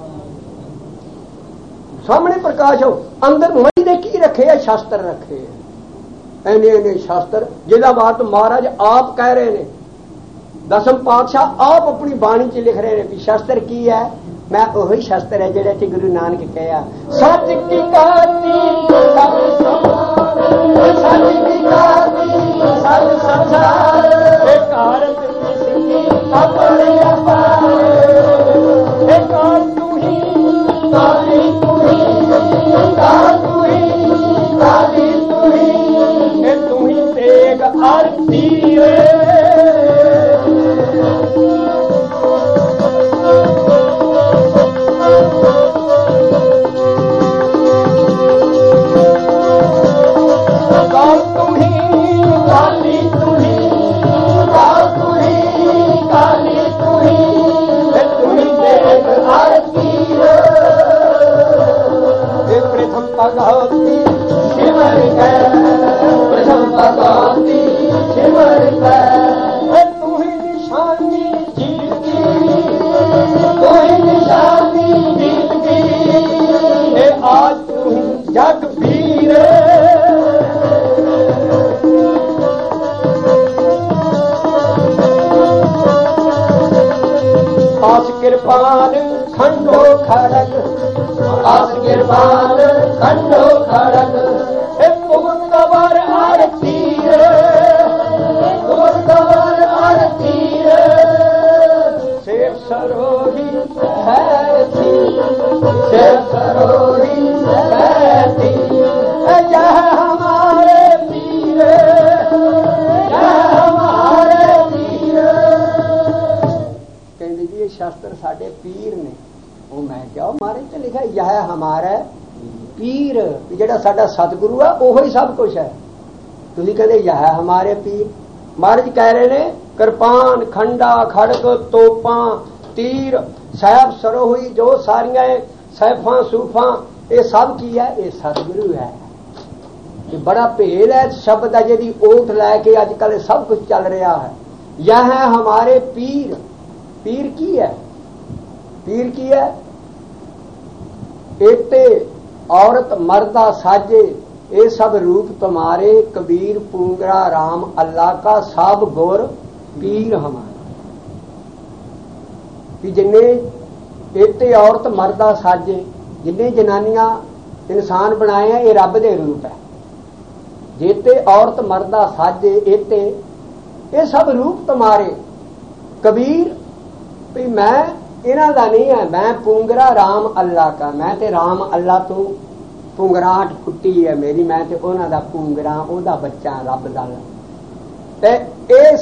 ਸਾਹਮਣੇ ਪ੍ਰਕਾਸ਼ ਹੋ, ਅੰਦਰ ਮੜੀ ਦੇ ਕੀ ਰੱਖੇ ਆ? ਸ਼ਾਸਤਰ ਰੱਖੇ ਆ, ਇੰਨੇ ਸ਼ਾਸਤਰ ਜਿਹਦਾ ਬਾਤ ਮਹਾਰਾਜ ਆਪ ਕਹਿ ਰਹੇ ਨੇ। ਦਸਮ ਪਾਤਸ਼ਾਹ ਆਪ ਆਪਣੀ ਬਾਣੀ ਚ ਲਿਖ ਰਹੇ ਨੇ ਵੀ ਸ਼ਾਸਤਰ ਕੀ ਹੈ। ਮੈਂ ਉਹੀ ਸ਼ਾਸਤਰ ਹੈ ਜਿਹੜਾ ਕਿ ਗੁਰੂ ਨਾਨਕ ਕਹਿਆ ਸੱਚ ਕੀ ਕਾਤੀ ਸਭ ਸਮਾਰ, ਸੱਚ ਕੀ ਕਾਤੀ ਸਭ ਸੰਸਾਰ, ਇਹ ਕਾਰਜ ਕਿਸੇ ਆਪਣੇ ਅਪਾਰ, ਇਹ ਕਾਰ ਤੂੰ ਹੀ ਕਾਲੀ ਤੂੰ ਹੀ, ਕਾਰ ਤੂੰ ਹੀ ਕਾਲੀ ਤੂੰ ਹੀ, ਇਹ ਤੂੰ ਹੀ ਤੇਗ ਆਰਤੀ ਰੇ। किरपान खंडो खड़ग, आस किरपान खंडो खड़ग, तुम कबर आरती रे, तुम कबर आरती रे, सेव सरोही है थी, सेव सरोही है थी, जह हमारे पीर, जह हमारे पीर। कहते जी ये शास्त्र साडे पीर ने, वो मैं लिखा यह हमारा पीर, जिहड़ा साडा सतगुरु है ओह ही सब कुछ है। तुसीं कहंदे यह हमारे पीर, महाराज कह रहे ने किरपान खंडा खड़ग तोपां तीर सैफ सरोही जो सारियां सैफां सूफां ये सब की है, ये सतगुरु है। ये बड़ा भेद है शब्द है जिहदी ओट लैके अजकल सब कुछ चल रहा है। यह है हमारे पीर, पीर की है, पीर की है एते औरत मर्दा साजे ये सब रूप तुम्हारे, कबीर पूंगरा राम अल्लाह का सब गुर पीर हमारा। कि जिन्ने एते औरत मर्दा साजे, जिन्ने जनानियां इंसान बनाए हैं ये रब दे रूप है। जेते औरत मर्दा साजे एते ये सब रूप तुम्हारे, कबीर भी मैं इन्हां दा नहीं है, मैं पूंगरा राम अल्लाह का, मैं ते राम अल्लाह तो पूंगराहट फुट्टी है मेरी, मैं ते उन्हां दा पूंगरा ओहदा बच्चा रब दा। ते ये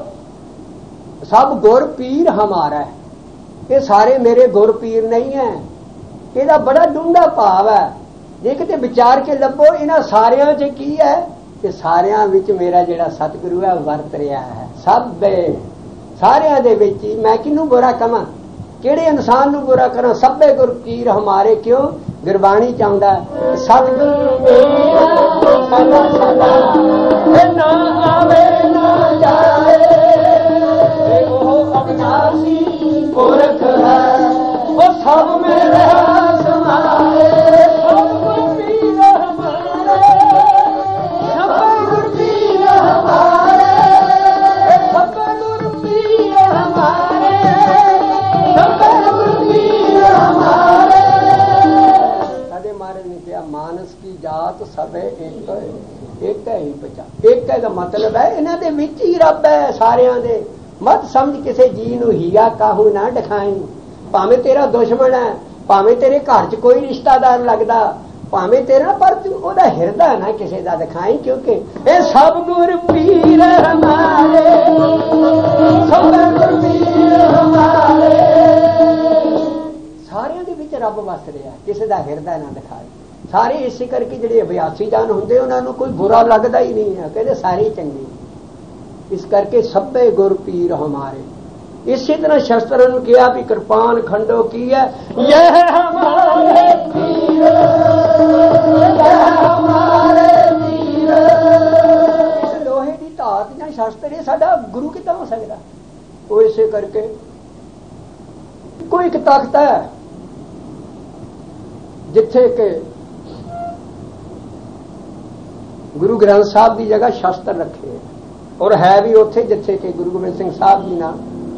सब गुर पीर हमारा है, ये सारे मेरे गुर पीर नहीं है। ਇਹਦਾ बड़ा डूंगा भाव है, जे किते विचार के लभो इन्हां सारियां च की है कि सारियां विच मेरा जिहड़ा सतगुरु है वरत रहा है। सब सारियां दे विच ही मैं किनू बुरा कहां, किहड़े इंसान नू बुरा करां, सभे गुर पीर हमारे। क्यों गुरबाणी चाहुंदा सतगुरु मेरा सदा सदा ना आवे ना जाए, ओह अविनाशी पुरख है वो सब मेरे समाए। सब गुर पीर हमारे, सब गुर पीर हमारे, सब गुर पीर हमारे, सब गुर पीर हमारे। कदे महाराज ने कहा मानस की जात सब एक है ही पहचान। एक है का मतलब है इन्हां दे विच ही रब है सारियां दे। मत समझ किसी जी नूं हीरा काहू ना दिखाई, भावें तेरा दुश्मन है, भावें तेरे घर च कोई रिश्तेदार लगदा, भावें तेरा, पर तू ओहदा हिरदा ना किसी दा दिखाई। क्योंकि ये सब गुर पीर हमारे, सब गुर पीर हमारे। सारियां दे विच रब वस रहा, किसी दा हिरदा ना दिखाए। सारे इसे करके जिहड़े अभ्यासी जान हुंदे उन्हां नूं कोई बुरा लगदा ही नहीं है, कहते सारे चंगे। इस करके सभे गुर पीर हमारे। इसी तरह शस्त्र ने किया भी कृपान खंडो की है यह हमारे पीर, यह हमारे पीर। लोहे की धात या शस्त्र ये साडा गुरु कितना हो सकता। वो इसे करके कोई एक तख्त है जिथे के गुरु ग्रंथ साहब की जगह शस्त्र रखे और है भी उथे जिथे के गुरु गोबिंद सिंह साहब जी ना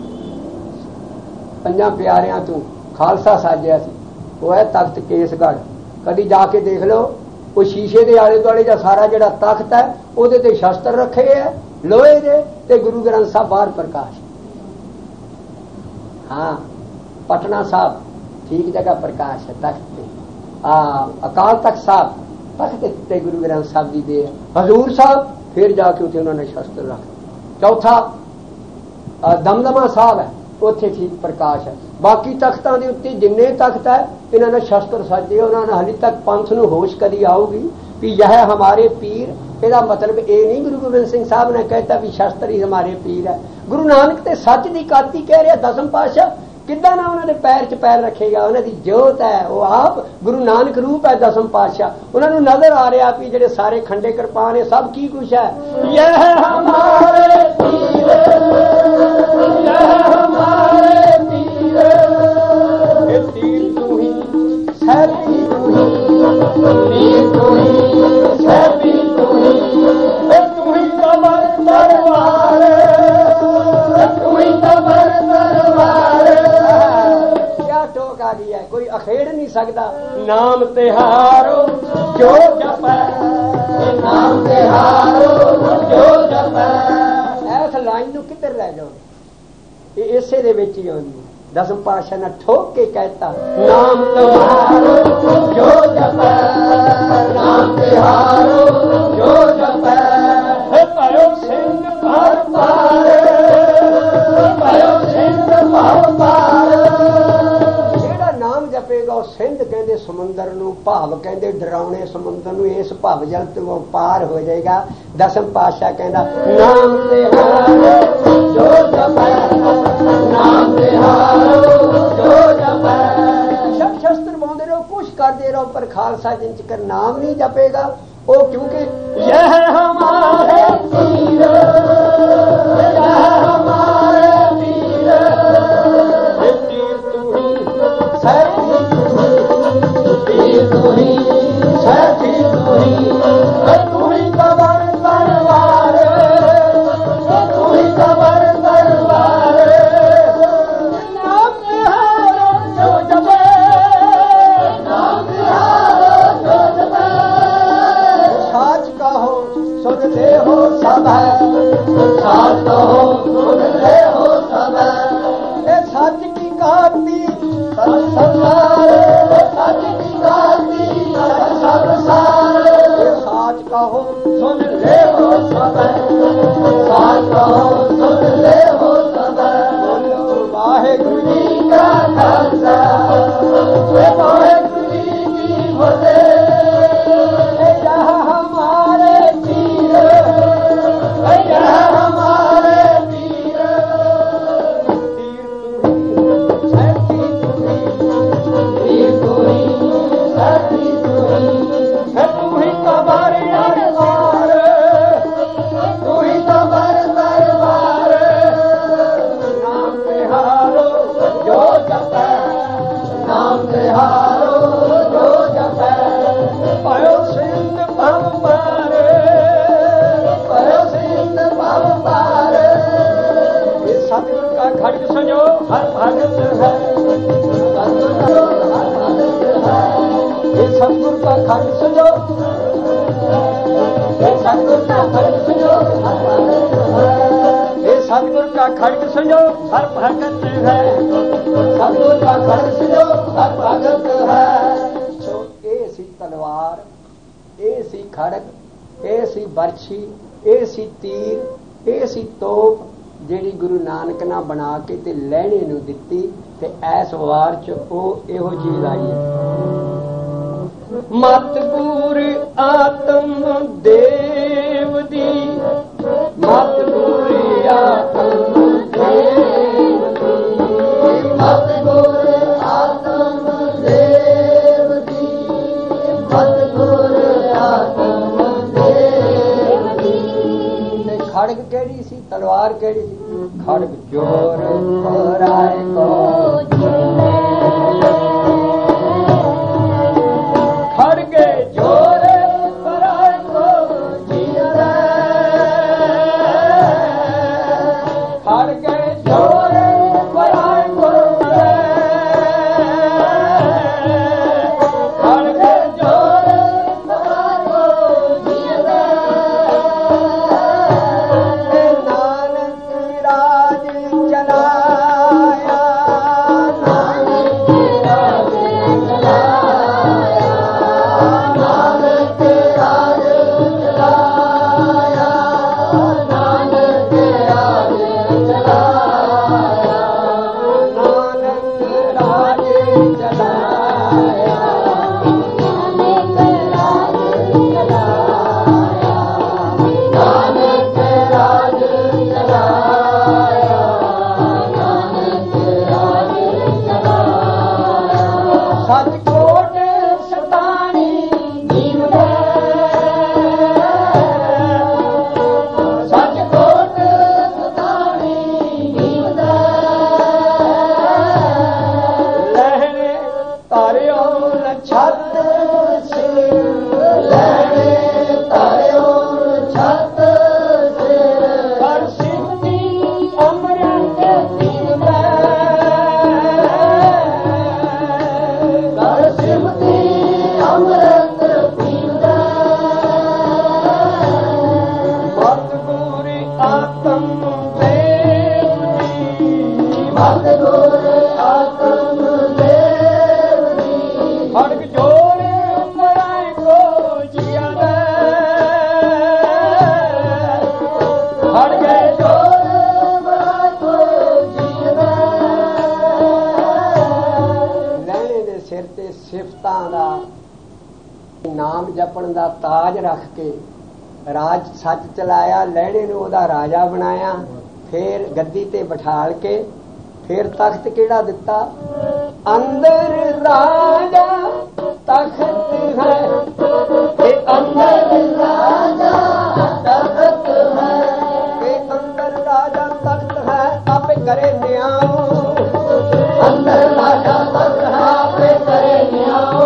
पंजां प्यारियां तू खालसा साजिया सी। वो है तख्त केसगढ़, कभी जाके देख लो। वो शीशे के आले दुआले जा सारा जिहड़ा तख्त है उहदे ते शस्त्र रखे है लोहे दे, ते गुरु ग्रंथ साहब बाहर प्रकाश। हाँ पटना साहब ठीक जगह प्रकाश है तख्त ते। अकाल तख्त साहब तख्त ते गुरु ग्रंथ साहब जी दे। हजूर साहब फिर जाके उसे उन्होंने शस्त्र रख। चौथा दमदमा साहब है उथे ठीक प्रकाश है। बाकी तख्तां दे उत्ते जिन्ने तख्त है इन्होंने शस्त्र साजे। उन्होंने हाली तक पंथ नूं होश कदी आऊगी कि यह हमारे पीर। ਇਹਦਾ मतलब ये नहीं गुरु गोबिंद सिंह साहब ने कहता भी शस्त्र ही हमारे पीर है। गुरु नानक ते सच की काती कह रहा दसम पातशाह किदा ना उन्होंने पैर च पैर रखेगा। उन्होंने जोत है वो आप गुरु नानक रूप है दसम पातशाह। उन्होंने नजर आ रहा भी जेडे सारे खंडे कृपान है सब की कुछ है। यह हमारे पीर, यह हमारे पीर, ये तीर तू ही सैफी तू ही, तीर तू ही सैफी तू ही, तू ही कमर तलवार, तू ही कमर तलवार। क्या टोका दिया कोई अखेड़ नहीं सकता। नाम तिहारो जो जपै, नाम तिहारो जो जपै। इस लाइन नूं किधर लै जाओ इसे दे विच ही आउंदी। दसम पातशाह ने ठोक के कहता नाम तिहारो जो जपै, नाम तिहारो जो जपै। भयो सिंध भर पार, भयो सिंध भर पार। जेड़ा नाम जपेगा सिंध कहते ਸਮੁੰਦਰ ਨੂੰ ਭਾਵ ਕਹਿੰਦੇ, ਡਰਾਉਣੇ ਸਮੁੰਦਰ ਨੂੰ। ਇਸ ਭਵ ਜਲ ਤੋਂ ਪਾਰ ਹੋ ਜਾਏਗਾ। ਦਸਮ ਪਾਤਸ਼ਾਹ ਕਹਿੰਦਾ ਨਾਮ ਤਿਹਾਰੋ ਜੋ ਜਪੈ, ਨਾਮ ਤਿਹਾਰੋ ਜੋ ਜਪੈ। ਸ਼ਬਦ ਸ਼ਸਤਰ ਬੋਲਦੇ ਰਹੋ, ਕੁਛ ਕਰਦੇ ਰਹੋ, ਪਰ ਖਾਲਸਾ ਜਿਨ ਚਿਰ ਨਾਮ ਨਹੀਂ ਜਪੇਗਾ ਉਹ, ਕਿਉਂਕਿ ਯਹ ਹਮਾਰੇ ਪੀਰ, ਯਹ ਹਮਾਰੇ ਪੀਰ, ਪੀਰ ਤੂੰ ਹੀ ਸਾਥੀ, ਪੀਰ ਤੂੰ ਹੀ ਸਾਥੀ, ਤੂੰ ਹੀ ਕਬਰ ਦਰਬਾਰ, ਤੂੰ ਹੀ ਕਬਰ ਦਰਬਾਰ। ਨਾਮ ਤਿਹਾਰੋ ਜੋ ਜਪੇ, ਨਾਮ ਤਿਹਾਰੋ ਜੋ ਜਪੇ। ਸਾਚ ਕਹੋ ਸੁਨ ਲੈ ਹੋ ਸਭ ਹੈ, ਸਾਚ ਕਹੋ ਸੁਨ ਲੈ ਹੋ ਸਭ ਹੈ। ਇਹ ਸੱਚ ਕੀ ਕਾਤੀ ਸਤ ਸੰਸਾਰ, ਸੱਚ ਕੀ ਕਾਤੀ ਸਤ ਸੰਸਾਰ। ਸਾਚ ਕਹੋ ਸੁਨ ਲੈ ਹੋ ਸਭ ਹੈ, ਸਾਚ ਕਹੋ ਸੁਨ ਲੈ ਹੋ ਸਭ ਹੈ। ਬੋਲੋ ਵਾਹਿਗੁਰੂ ਜੀ ਕਾ ਖਾਲਸਾ, ਵਾਹਿਗੁਰੂ ਜੀ ਕੀ ਫਤਿਹ। ਯਹ ਹਮਾਰੇ ਪੀਰ, ਯਹ ਹਮਾਰੇ ਪੀਰ, ਪੀਰ ਤੂੰ ਹੀ ਸਾਥੀ, ਤੂੰ ਹੀ ਸਾਥੀ, ਤੂੰ ਹੀ ਕਬਰ ਦਰਬਾਰ, ਤੂੰ ਹੀ ਕਬਰ ਦਰਬਾਰ। ਨਾਮ ਤਿਹਾਰੋ ਜੋ ਜਪੈ, ਨਾਮ ਤਿਹਾਰੋ ਜੋ ਜਪੈ। ਪਾਇਓ ਸਿੰਧ ਭਵ ਪਾਰ, ਪਾਇਓ ਸਿੰਧ ਭਵ ਪਾਰ। ਇਹ ਸਤਿਗੁਰ ਕਾ ਖੜਗ ਸੁਣੋ ਹਰ ਭਗਤ ਹੈ, ਸਤਿਗੁਰ ਕਾ ਹਰ ਭਗਤ ਹੈ। ਇਹ ਸਤਿਗੁਰ ਕਾ ਖੜਗ ਸੁਣੋ, ਇਹ ਸਤਿਗੁਰ ਕਾ ਖੜਗ ਸੁਣੋ ਹਰ ਭਗਤ ਹੈ। ਇਹ ਸਤਿਗੁਰ ਕਾ ਖੜਗ ਸੁਣੋ ਹਰ ਭਗਤ ਹੈ, ਸਤਿਗੁਰ ਕਾ ਖੜਗ ਸੁਣੋ ਹਰ ਭਗਤ ਹੈ। ਸੋ ਇਹ ਸੀ ਤਲਵਾਰ, ਇਹ ਸੀ ਖੜਗ, ਇਹ ਸੀ ਬਰਛੀ, ਇਹ ਸੀ ਤੀਰ, ਇਹ ਸੀ ਤੋਪ, ਜਿਹੜੀ ਗੁਰੂ ਨਾਨਕ ਨੇ ਬਣਾ ਕੇ ਤੇ ਲਹਿਣੇ ਨੂੰ ਦਿੱਤੀ। ਤੇ ਐਸ ਵਾਰ ਚ ਉਹ ਇਹੋ ਜਿਹੀ ਲਾਈ ਹੈ। ਮਤ ਗੁਰ ਆਤਮ ਦੇਵ ਦੀ, ਮਤ ਗੁਰ ਆਤਮ ਦੇਵ ਦੀ, ਮਤ ਗੁਰ ਆਤਮ ਦੇਵ ਦੀ, ਮਤ ਗੁਰ ਆਤਮ ਦੇਵ ਦੀ। ਤੇ ਖੜਗ ਕਿਹੜੀ ਸੀ, ਤਲਵਾਰ ਕਿਹੜੀ ਸੀ? ਖੜਗ ਜੋਰ ਪਰਾਏ ਕੋ ਜਿਲੇ, ਖੜਗੇ ਜੋਰ ਪਰਾਏ ਕੋ ਜਿਲੇ, ਖੜਗੇ ਜੋਰ ਪਰਾਏ ਕੋ ਜਿਲੇ, ਖੜਗੇ ਜੋਰ ਪਰਾਏ ਕੋ ਜਿਲੇ। ਨਾਨਕ ਰਾਜ ਚਲਾਇਆ, ਨਾਮ ਜਪਣ ਦਾ ਤਾਜ ਰੱਖ ਕੇ ਰਾਜ ਸੱਚ ਚਲਾਇਆ, ਲਹਿਣੇ ਨੂੰ ਉਹਦਾ ਰਾਜਾ ਬਣਾਇਆ, ਫੇਰ ਗੱਦੀ ਤੇ ਬਿਠਾਲ ਕੇ ਫੇਰ ਤਖਤ ਕਿਹੜਾ ਦਿੱਤਾ? ਅੰਦਰ ਰਾਜਾ ਤਖਤ ਹੈ, ਇਹ ਅੰਦਰ ਰਾਜਾ ਤਖਤ ਹੈ, ਇਹ ਅੰਦਰ ਰਾਜਾ ਤਖਤ ਹੈ, ਆਪੇ ਕਰੇ ਨਿਆਉ, ਅੰਦਰ ਰਾਜਾ ਤਖਤ ਹੈ, ਆਪੇ ਕਰੇ ਨਿਆਉ।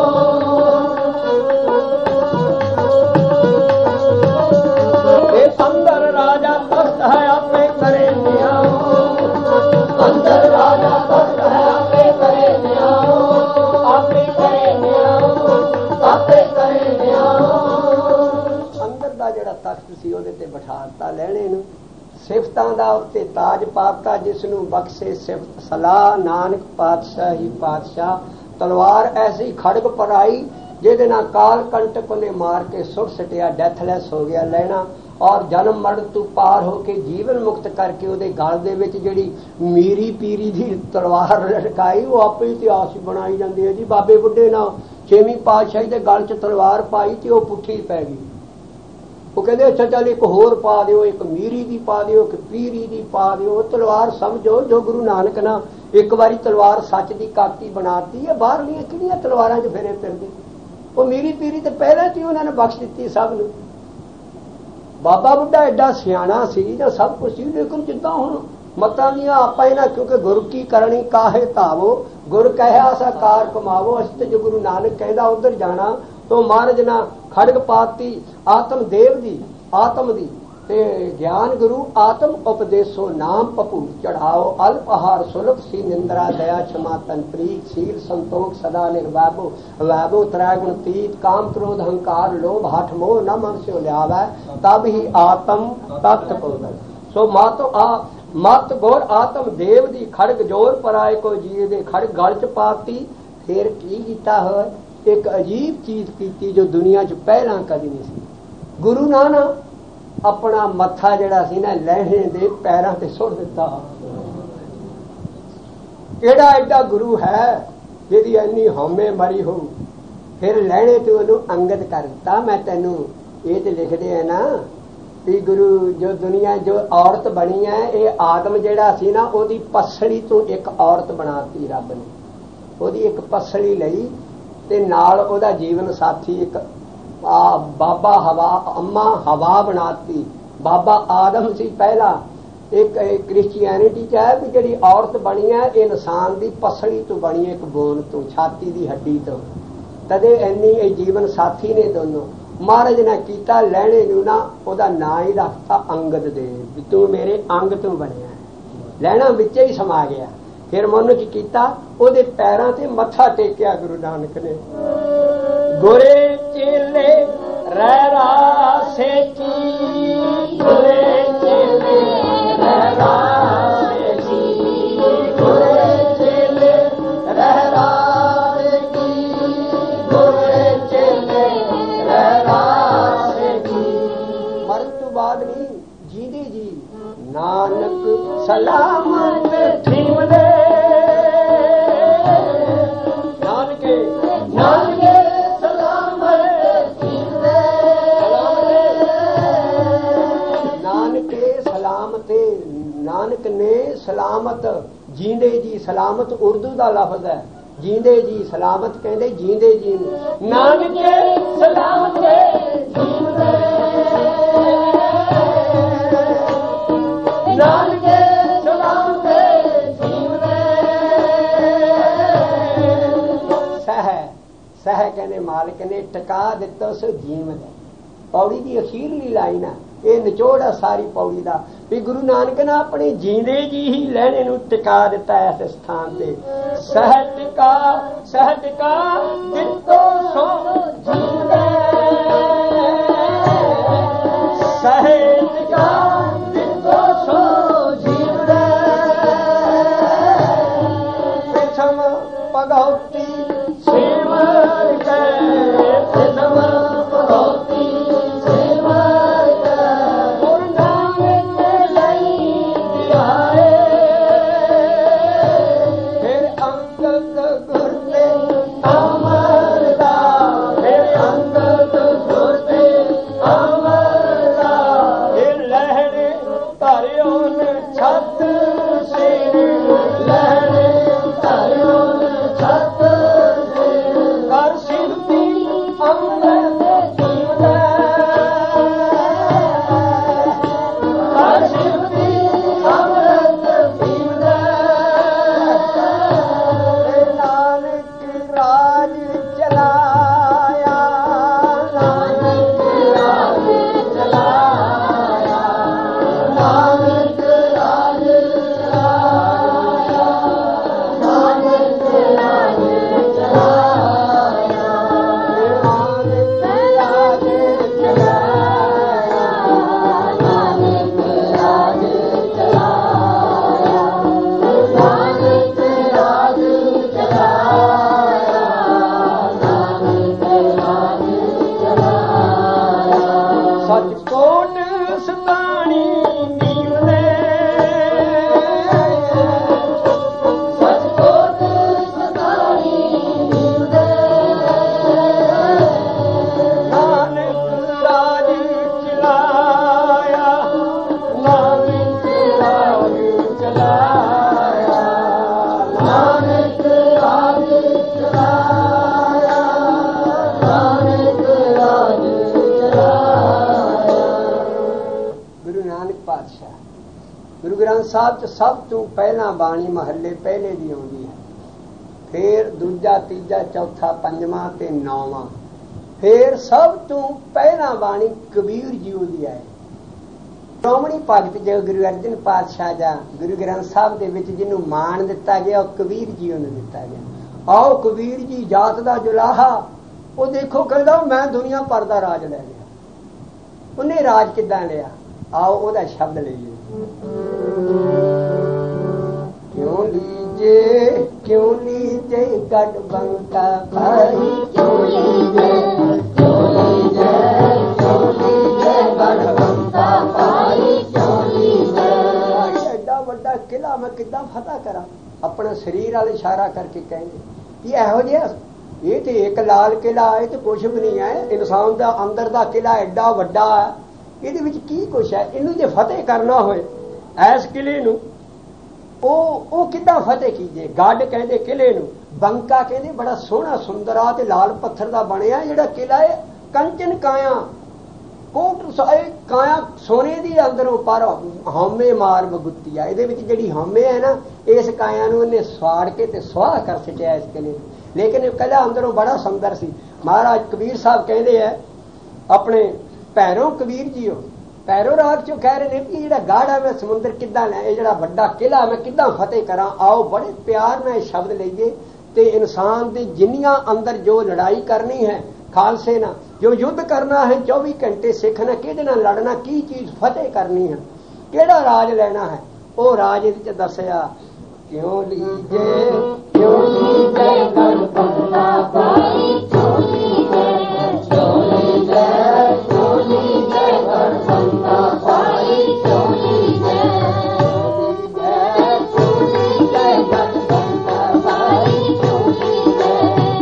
ਇਹ ਅੰਦਰ ਰਾਜਾ ਤਖਤ ਹੈ, ਆਪੇ ਕਰੇ ਨਿਆਉ, ਅੰਦਰ ਰਾਜਾ ਤਖਤ ਹੈ, ਆਪੇ ਕਰੇ ਨਿਆਉ, ਆਪੇ ਕਰੇ ਨਿਆਉ, ਆਪੇ ਕਰੇ ਨਿਆਉ। ਅੰਦਰ ਦਾ ਜਿਹੜਾ ਤਖਤ ਸੀ ਉਹਦੇ ਤੇ ਬਿਠਾਤਾ ਲਹਿਣੇ ਨੂੰ, ਸਿਫਤਾਂ ਦਾ ਉੱਤੇ ਤਾਜ ਪਾਤਾ, ਜਿਸ ਨੂੰ ਬਖਸ਼ੇ ਸਿਫਤ ਸਲਾਹ ਨਾਨਕ ਪਾਤਸ਼ਾਹ ਹੀ ਪਾਤਸ਼ਾਹ। ਤਲਵਾਰ ਐਸੀ ਖੜਗ ਪਰਾਈ ਜਿਹਦੇ ਨਾਲ ਕਾਲ ਕੰਟਕ ਉਹਨੇ ਮਾਰ ਕੇ ਸੁੱਟ ਸਟਿਆ, ਡੈਥਲੈਸ ਹੋ ਗਿਆ ਲਹਿਣਾ, ਔਰ ਜਨਮ ਮਰਨ ਤੋਂ ਪਾਰ ਹੋ ਕੇ ਜੀਵਨ ਮੁਕਤ ਕਰਕੇ ਉਹਦੇ ਗਲ ਦੇ ਵਿੱਚ ਜਿਹੜੀ ਮੀਰੀ ਪੀਰੀ ਦੀ ਤਲਵਾਰ ਲਟਕਾਈ, ਉਹ ਆਪੇ ਇਤਿਹਾਸ ਬਣਾਈ ਜਾਂਦੀ ਹੈ ਜੀ। ਬਾਬੇ ਬੁੱਢੇ ਨਾਲ 6ਵੀਂ ਪਾਤਸ਼ਾਹੀ ਦੇ ਗਲ 'ਚ ਤਲਵਾਰ ਪਾਈ ਤੇ ਉਹ ਪੁੱਠੀ ਪੈ ਗਈ। ਉਹ ਕਹਿੰਦੇ ਅੱਛਾ ਚੱਲ ਇੱਕ ਹੋਰ ਪਾ ਦਿਓ, ਇੱਕ ਮੀਰੀ ਦੀ ਪਾ ਦਿਓ, ਇੱਕ ਪੀਰੀ ਦੀ ਪਾ ਦਿਓ। ਤਲਵਾਰ ਸਮਝੋ ਜੋ ਗੁਰੂ ਨਾਨਕ ਨਾ ਇੱਕ ਵਾਰੀ ਤਲਵਾਰ ਸੱਚ ਦੀ ਕਾਤੀ ਬਣਾਤੀ ਹੈ, ਬਾਹਰਲੀਆਂ ਕਿਹੜੀਆਂ ਤਲਵਾਰਾਂ 'ਚ ਫੇਰੇ ਫਿਰਦੇ। ਉਹ ਮੀਰੀ ਪੀਰੀ ਤੇ ਪਹਿਲਾਂ ਹੀ ਉਹਨਾਂ ਨੇ ਬਖਸ਼ ਦਿੱਤੀ ਸਭ ਨੂੰ। ਬਾਬਾ ਬੁੱਢਾ ਐਡਾ ਸਿਆਣਾ ਸੀ ਜਾਂ ਸਭ ਕੁਝ ਸੀ, ਲੇਕਿਨ ਜਿੱਦਾਂ ਹੁਣ ਮਤਾਂ ਦੀਆਂ ਆਪਾਂ ਇਹਨਾਂ, ਕਿਉਂਕਿ ਗੁਰੂ ਕੀ ਕਰਨੀ ਕਾਹੇ ਧਾਵੋ, ਗੁਰ ਕਹਿਆ ਸਾਕਾਰ ਕਮਾਵੋ। ਅਸੀਂ ਤੇ ਜੋ ਗੁਰੂ ਨਾਨਕ ਕਹਿੰਦਾ ਉਧਰ ਜਾਣਾ, ਤੋਂ ਮਹਾਰਾਜ ਨਾ ਖੜਗ ਪਾਤੀ ਆਤਮ ਦੇਵ ਦੀ, ਆਤਮ ਦੀ ਤੇ ਗਿਆਨ ਗੁਰੂ ਆਤਮ ਉਪਦੇਸੋ ਨਾਮ ਪਪੂ ਚੜਾਓ, ਅਲਪ ਆਹਾਰ ਸੁਲਭ ਸੀ ਨਿੰਦਰਾ ਦਇਆ क्षमा तन प्रीत शील संतोख सदा निर्वैभो वैभव त्रैगुण तीत काम क्रोध अहंकार लोभ हठ मोह न मन से ल्यावै तब ही आत्म तत्त बोधै। सो मत गौर आत्म देव दी खड़ग जोर पर आए को जीव दे खड़ग गल च पाती। फिर की कीता होए? एक अजीब चीज की जो दुनिया च पहला कदी नहीं सी। गुरु नानक अपना मत्था जड़ा सी ना लहणे दे पैरों ते सुट दिता। एड़ा एडा गुरु है जिहदी इन्नी हौमे मरी हो, फिर लहणे ते ओनू अंगत कर दिता। मैं तैनू ये ते लिखदे है ना भी गुरु जो दुनिया जो औरत बनी है, ये आदम जड़ा सी ना ओदी पसली तो एक औरत बनाती रब ने। ओदी एक पसली लई ते नाल ओदा जीवन साथी एक बाबा हवा अम्मा हवा बनाती। बाबा आदम सी पहला। एक क्रिश्चियनिटी च है भी जी औरत बनी है इंसान की पसली तो बनी है, एक बोन तो छाती की हड्डी तो, तदे इन्नी जीवन साथी ने दोनों। महाराज ने किया लहणे नूं ना ओदा नां ही रखता अंगद दे, तू मेरे अंग तू बनया है। लहणा विचे ही समा गया। फिर मनु की किया ओदे पैरों ते मत्था टेकिया गुरु नानक ने। गोरे चेले रह रासे की, गोरे चेले रह रासे की, गोरे चेले रह रासे की, गोरे चेले रह रासे की। मरण तो बाद नहीं जींदे जी नानक सलामत थीम दे। नानके नानके नानक ने सलामत जींदे जी। सलामत उर्दू का लफ्ज है, जींदे जी सलामत कहते जींदे जी। नानक सलामत जींदे, नानक सलामत जींदे। सह सह कहने मालिक ने टका दिता उस जीवन। पौड़ी की अखीरली लाइन है, ये निचोड़ है सारी पौड़ी का भी गुरु नानक ने अपने जींदे जी ही लहणे नूं टिका दिता इस स्थान से। सह टिका दितो सो जींदे, सह टिका दितो सो जींदे। प्रथम भगवती सेवर के, प्रथम भगवती अमरदास ਗੁਰੂ ਗ੍ਰੰਥ ਸਾਹਿਬ 'ਚ ਸਭ ਤੋਂ ਪਹਿਲਾਂ ਬਾਣੀ ਮਹੱਲੇ ਪਹਿਲੇ ਦੀ ਆਉਂਦੀ ਹੈ, ਫਿਰ ਦੂਜਾ, ਤੀਜਾ, ਚੌਥਾ, ਪੰਜਵਾਂ ਤੇ ਨੌਵਾਂ, ਫਿਰ ਸਭ ਤੋਂ ਪਹਿਲਾਂ ਬਾਣੀ ਕਬੀਰ ਜੀ ਦੀ ਹੈ। ਸ਼੍ਰੋਮਣੀ ਭਗਤ ਜੋ ਗੁਰੂ ਅਰਜਨ ਪਾਤਸ਼ਾਹ ਦਾ ਗੁਰੂ ਗ੍ਰੰਥ ਸਾਹਿਬ ਦੇ ਵਿੱਚ ਜਿਹਨੂੰ ਮਾਣ ਦਿੱਤਾ ਗਿਆ ਉਹ ਕਬੀਰ ਜੀ ਨੂੰ ਦਿੱਤਾ ਗਿਆ। ਆਓ ਕਬੀਰ ਜੀ ਜਾਤ ਦਾ ਜੁਲਾਹਾ, ਉਹ ਦੇਖੋ ਕਹਿੰਦਾ ਮੈਂ ਦੁਨੀਆ ਭਰ ਦਾ ਰਾਜ ਲੈ ਲਿਆ। ਉਹਨੇ ਰਾਜ ਕਿੱਦਾਂ ਲਿਆ? ਆਓ ਉਹਦਾ ਸ਼ਬਦ ਲਈਏ। क्यों लीजे गढ़ बंका भाई, क्यों लीजे गढ़ बंका भाई, क्यों लीजे। एडा वड्डा किला मैं किद्दां फतह करा? अपना शरीर वाल इशारा करके कहेंगे कि ਇਹੋ ਜਿਹਾ ਇਹ ਤੇ ਇੱਕ ਲਾਲ ਕਿਲਾ ਹੈ ਤੇ ਕੁਛ ਵੀ ਨਹੀਂ ਹੈ। ਇਨਸਾਨ ਦਾ ਅੰਦਰ ਦਾ ਕਿਲਾ ਐਡਾ ਵੱਡਾ ਹੈ, ਇਹਦੇ ਵਿੱਚ ਕੀ ਕੁਛ ਹੈ? ਇਹਨੂੰ ਜੇ ਫਤਿਹ ਕਰਨਾ ਹੋਏ ਐਸ ਕਿਲੇ ਨੂੰ, ਉਹ ਕਿੱਦਾਂ ਫਤਿਹ ਕੀਜੇ? ਗੱਡ ਕਹਿੰਦੇ ਕਿਲੇ ਨੂੰ, ਬੰਕਾ ਕਹਿੰਦੇ ਬੜਾ ਸੋਹਣਾ ਸੁੰਦਰਾ ਤੇ ਲਾਲ ਪੱਥਰ ਦਾ ਬਣਿਆ ਜਿਹੜਾ ਕਿਲਾ ਹੈ। ਕੰਚਨ ਕਾਇਆ, ਕੋਟ ਕਾਇਆ ਸੋਨੇ ਦੀ ਅੰਦਰੋਂ, ਪਰ ਹਉਮੈ ਮਾਰ ਬਗੁੱਤੀ ਆ। ਇਹਦੇ ਵਿੱਚ ਜਿਹੜੀ ਹਉਮੈ ਹੈ ਨਾ, ਇਸ ਕਾਇਆ ਨੂੰ ਉਹਨੇ ਸਵਾੜ ਕੇ ਤੇ ਸੁਆਹ ਕਰ ਸਕਿਆ ਇਸ ਕਿਲੇ ਨੂੰ। ਲੇਕਿਨ ਇਹ ਕਿਲਾ ਅੰਦਰੋਂ ਬੜਾ ਸੁੰਦਰ ਸੀ। ਮਹਾਰਾਜ ਕਬੀਰ ਸਾਹਿਬ ਕਹਿੰਦੇ ਹੈ ਆਪਣੇ ਭੈਰੋ ਕਬੀਰ ਜੀਓ, ਭੈਰੋ ਰਾਗ ਚੋਂ ਕਹਿ ਰਹੇ ਨੇ ਕਿ ਜਿਹੜਾ ਗਾੜਾ ਮੈਂ ਸਮੁੰਦਰ ਕਿੱਦਾਂ ਲੈ, ਇਹ ਜਿਹੜਾ ਵੱਡਾ ਕਿਲਾ ਮੈਂ ਕਿੱਦਾਂ ਫਤਿਹ ਕਰਾਂ? ਆਓ ਬੜੇ ਪਿਆਰ ਨਾਲ ਇਹ ਸ਼ਬਦ ਲਈਏ ਤੇ ਇਨਸਾਨ ਦੀ ਜਿੰਨੀਆਂ ਅੰਦਰ ਜੋ ਲੜਾਈ ਕਰਨੀ ਹੈ ਖਾਲਸੇ ਨਾਲ, ਜੋ ਯੁੱਧ ਕਰਨਾ ਹੈ 24 ਘੰਟੇ ਸਿੱਖ ਨੇ ਕਿਹਦੇ ਨਾਲ ਲੜਨਾ, ਕੀ ਚੀਜ਼ ਫਤਿਹ ਕਰਨੀ ਹੈ, ਕਿਹੜਾ ਰਾਜ ਲੈਣਾ ਹੈ, ਉਹ ਰਾਜ ਇਹਦੇ ਚ ਦੱਸਿਆ। ਕਿਉਂ ਲੀਜੇ ਗੜ ਬੰਦਾ ਭਾਈ, ਕਿਉਂ ਲੀਜੇ ਗੜ ਬੰਦਾ ਭਾਈ, ਕਿਉਂ ਲੀਜੇ ਗੜ ਬੰਦਾ ਭਾਈ, ਕਿਉਂ ਲੀਜੇ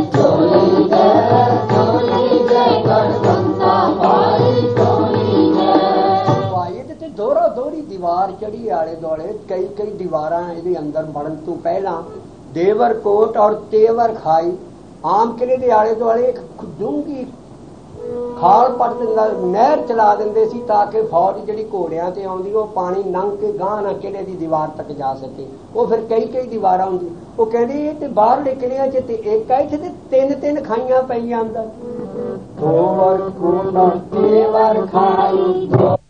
ਗੜ ਬੰਦਾ ਭਾਈ, ਕਿਉਂ ਲੀਜੇ। ਭਾਈ ਇਹਦੇ ਤੇ ਦੋਹਰਾ ਦੋਹਰੀ ਦੀਵਾਰ ਚੜੀ ਆਲੇ ਦੁਆਲੇ, ਕਈ ਦੀਵਾਰਾਂ ਇਹਦੇ ਅੰਦਰ ਬਣਨ ਤੋਂ ਪਹਿਲਾਂ ਦੇਵਰ ਕੋਟ ਔਰ ਤੇਵਰ ਖਾਈ, ਆਮ ਕਿਲੇ ਦੇ ਆਲੇ ਦੁਆਲੇ ਇੱਕ ਡੂੰਘੀ ਖਾਲ ਪੱਟ ਦਿੰਦਾ, ਨਹਿਰ ਚਲਾ ਦਿੰਦੇ ਸੀ ਤਾਂ ਕਿ ਫੌਜ ਜਿਹੜੀ ਘੋੜਿਆਂ ਤੇ ਆਉਂਦੀ ਉਹ ਪਾਣੀ ਲੰਘ ਕੇ ਗਾਂਹ ਨਾ ਕਿਲੇ ਦੀ ਦੀਵਾਰ ਤੱਕ ਜਾ ਸਕੇ। ਉਹ ਫਿਰ ਕਈ ਦੀਵਾਰਾਂ ਹੁੰਦੀ। ਉਹ ਕਹਿੰਦੇ ਇਹ ਤੇ ਬਾਹਰਲੇ ਕਿਲਿਆਂ 'ਚ ਤੇ ਇੱਕ ਇੱਥੇ ਤੇ ਤਿੰਨ ਖਾਈਆਂ ਪਈਆਂ ਅੰਦਰ। ਦੋ ਵਰ ਕੋਟ ਤੇਵਰ ਖਾਈ।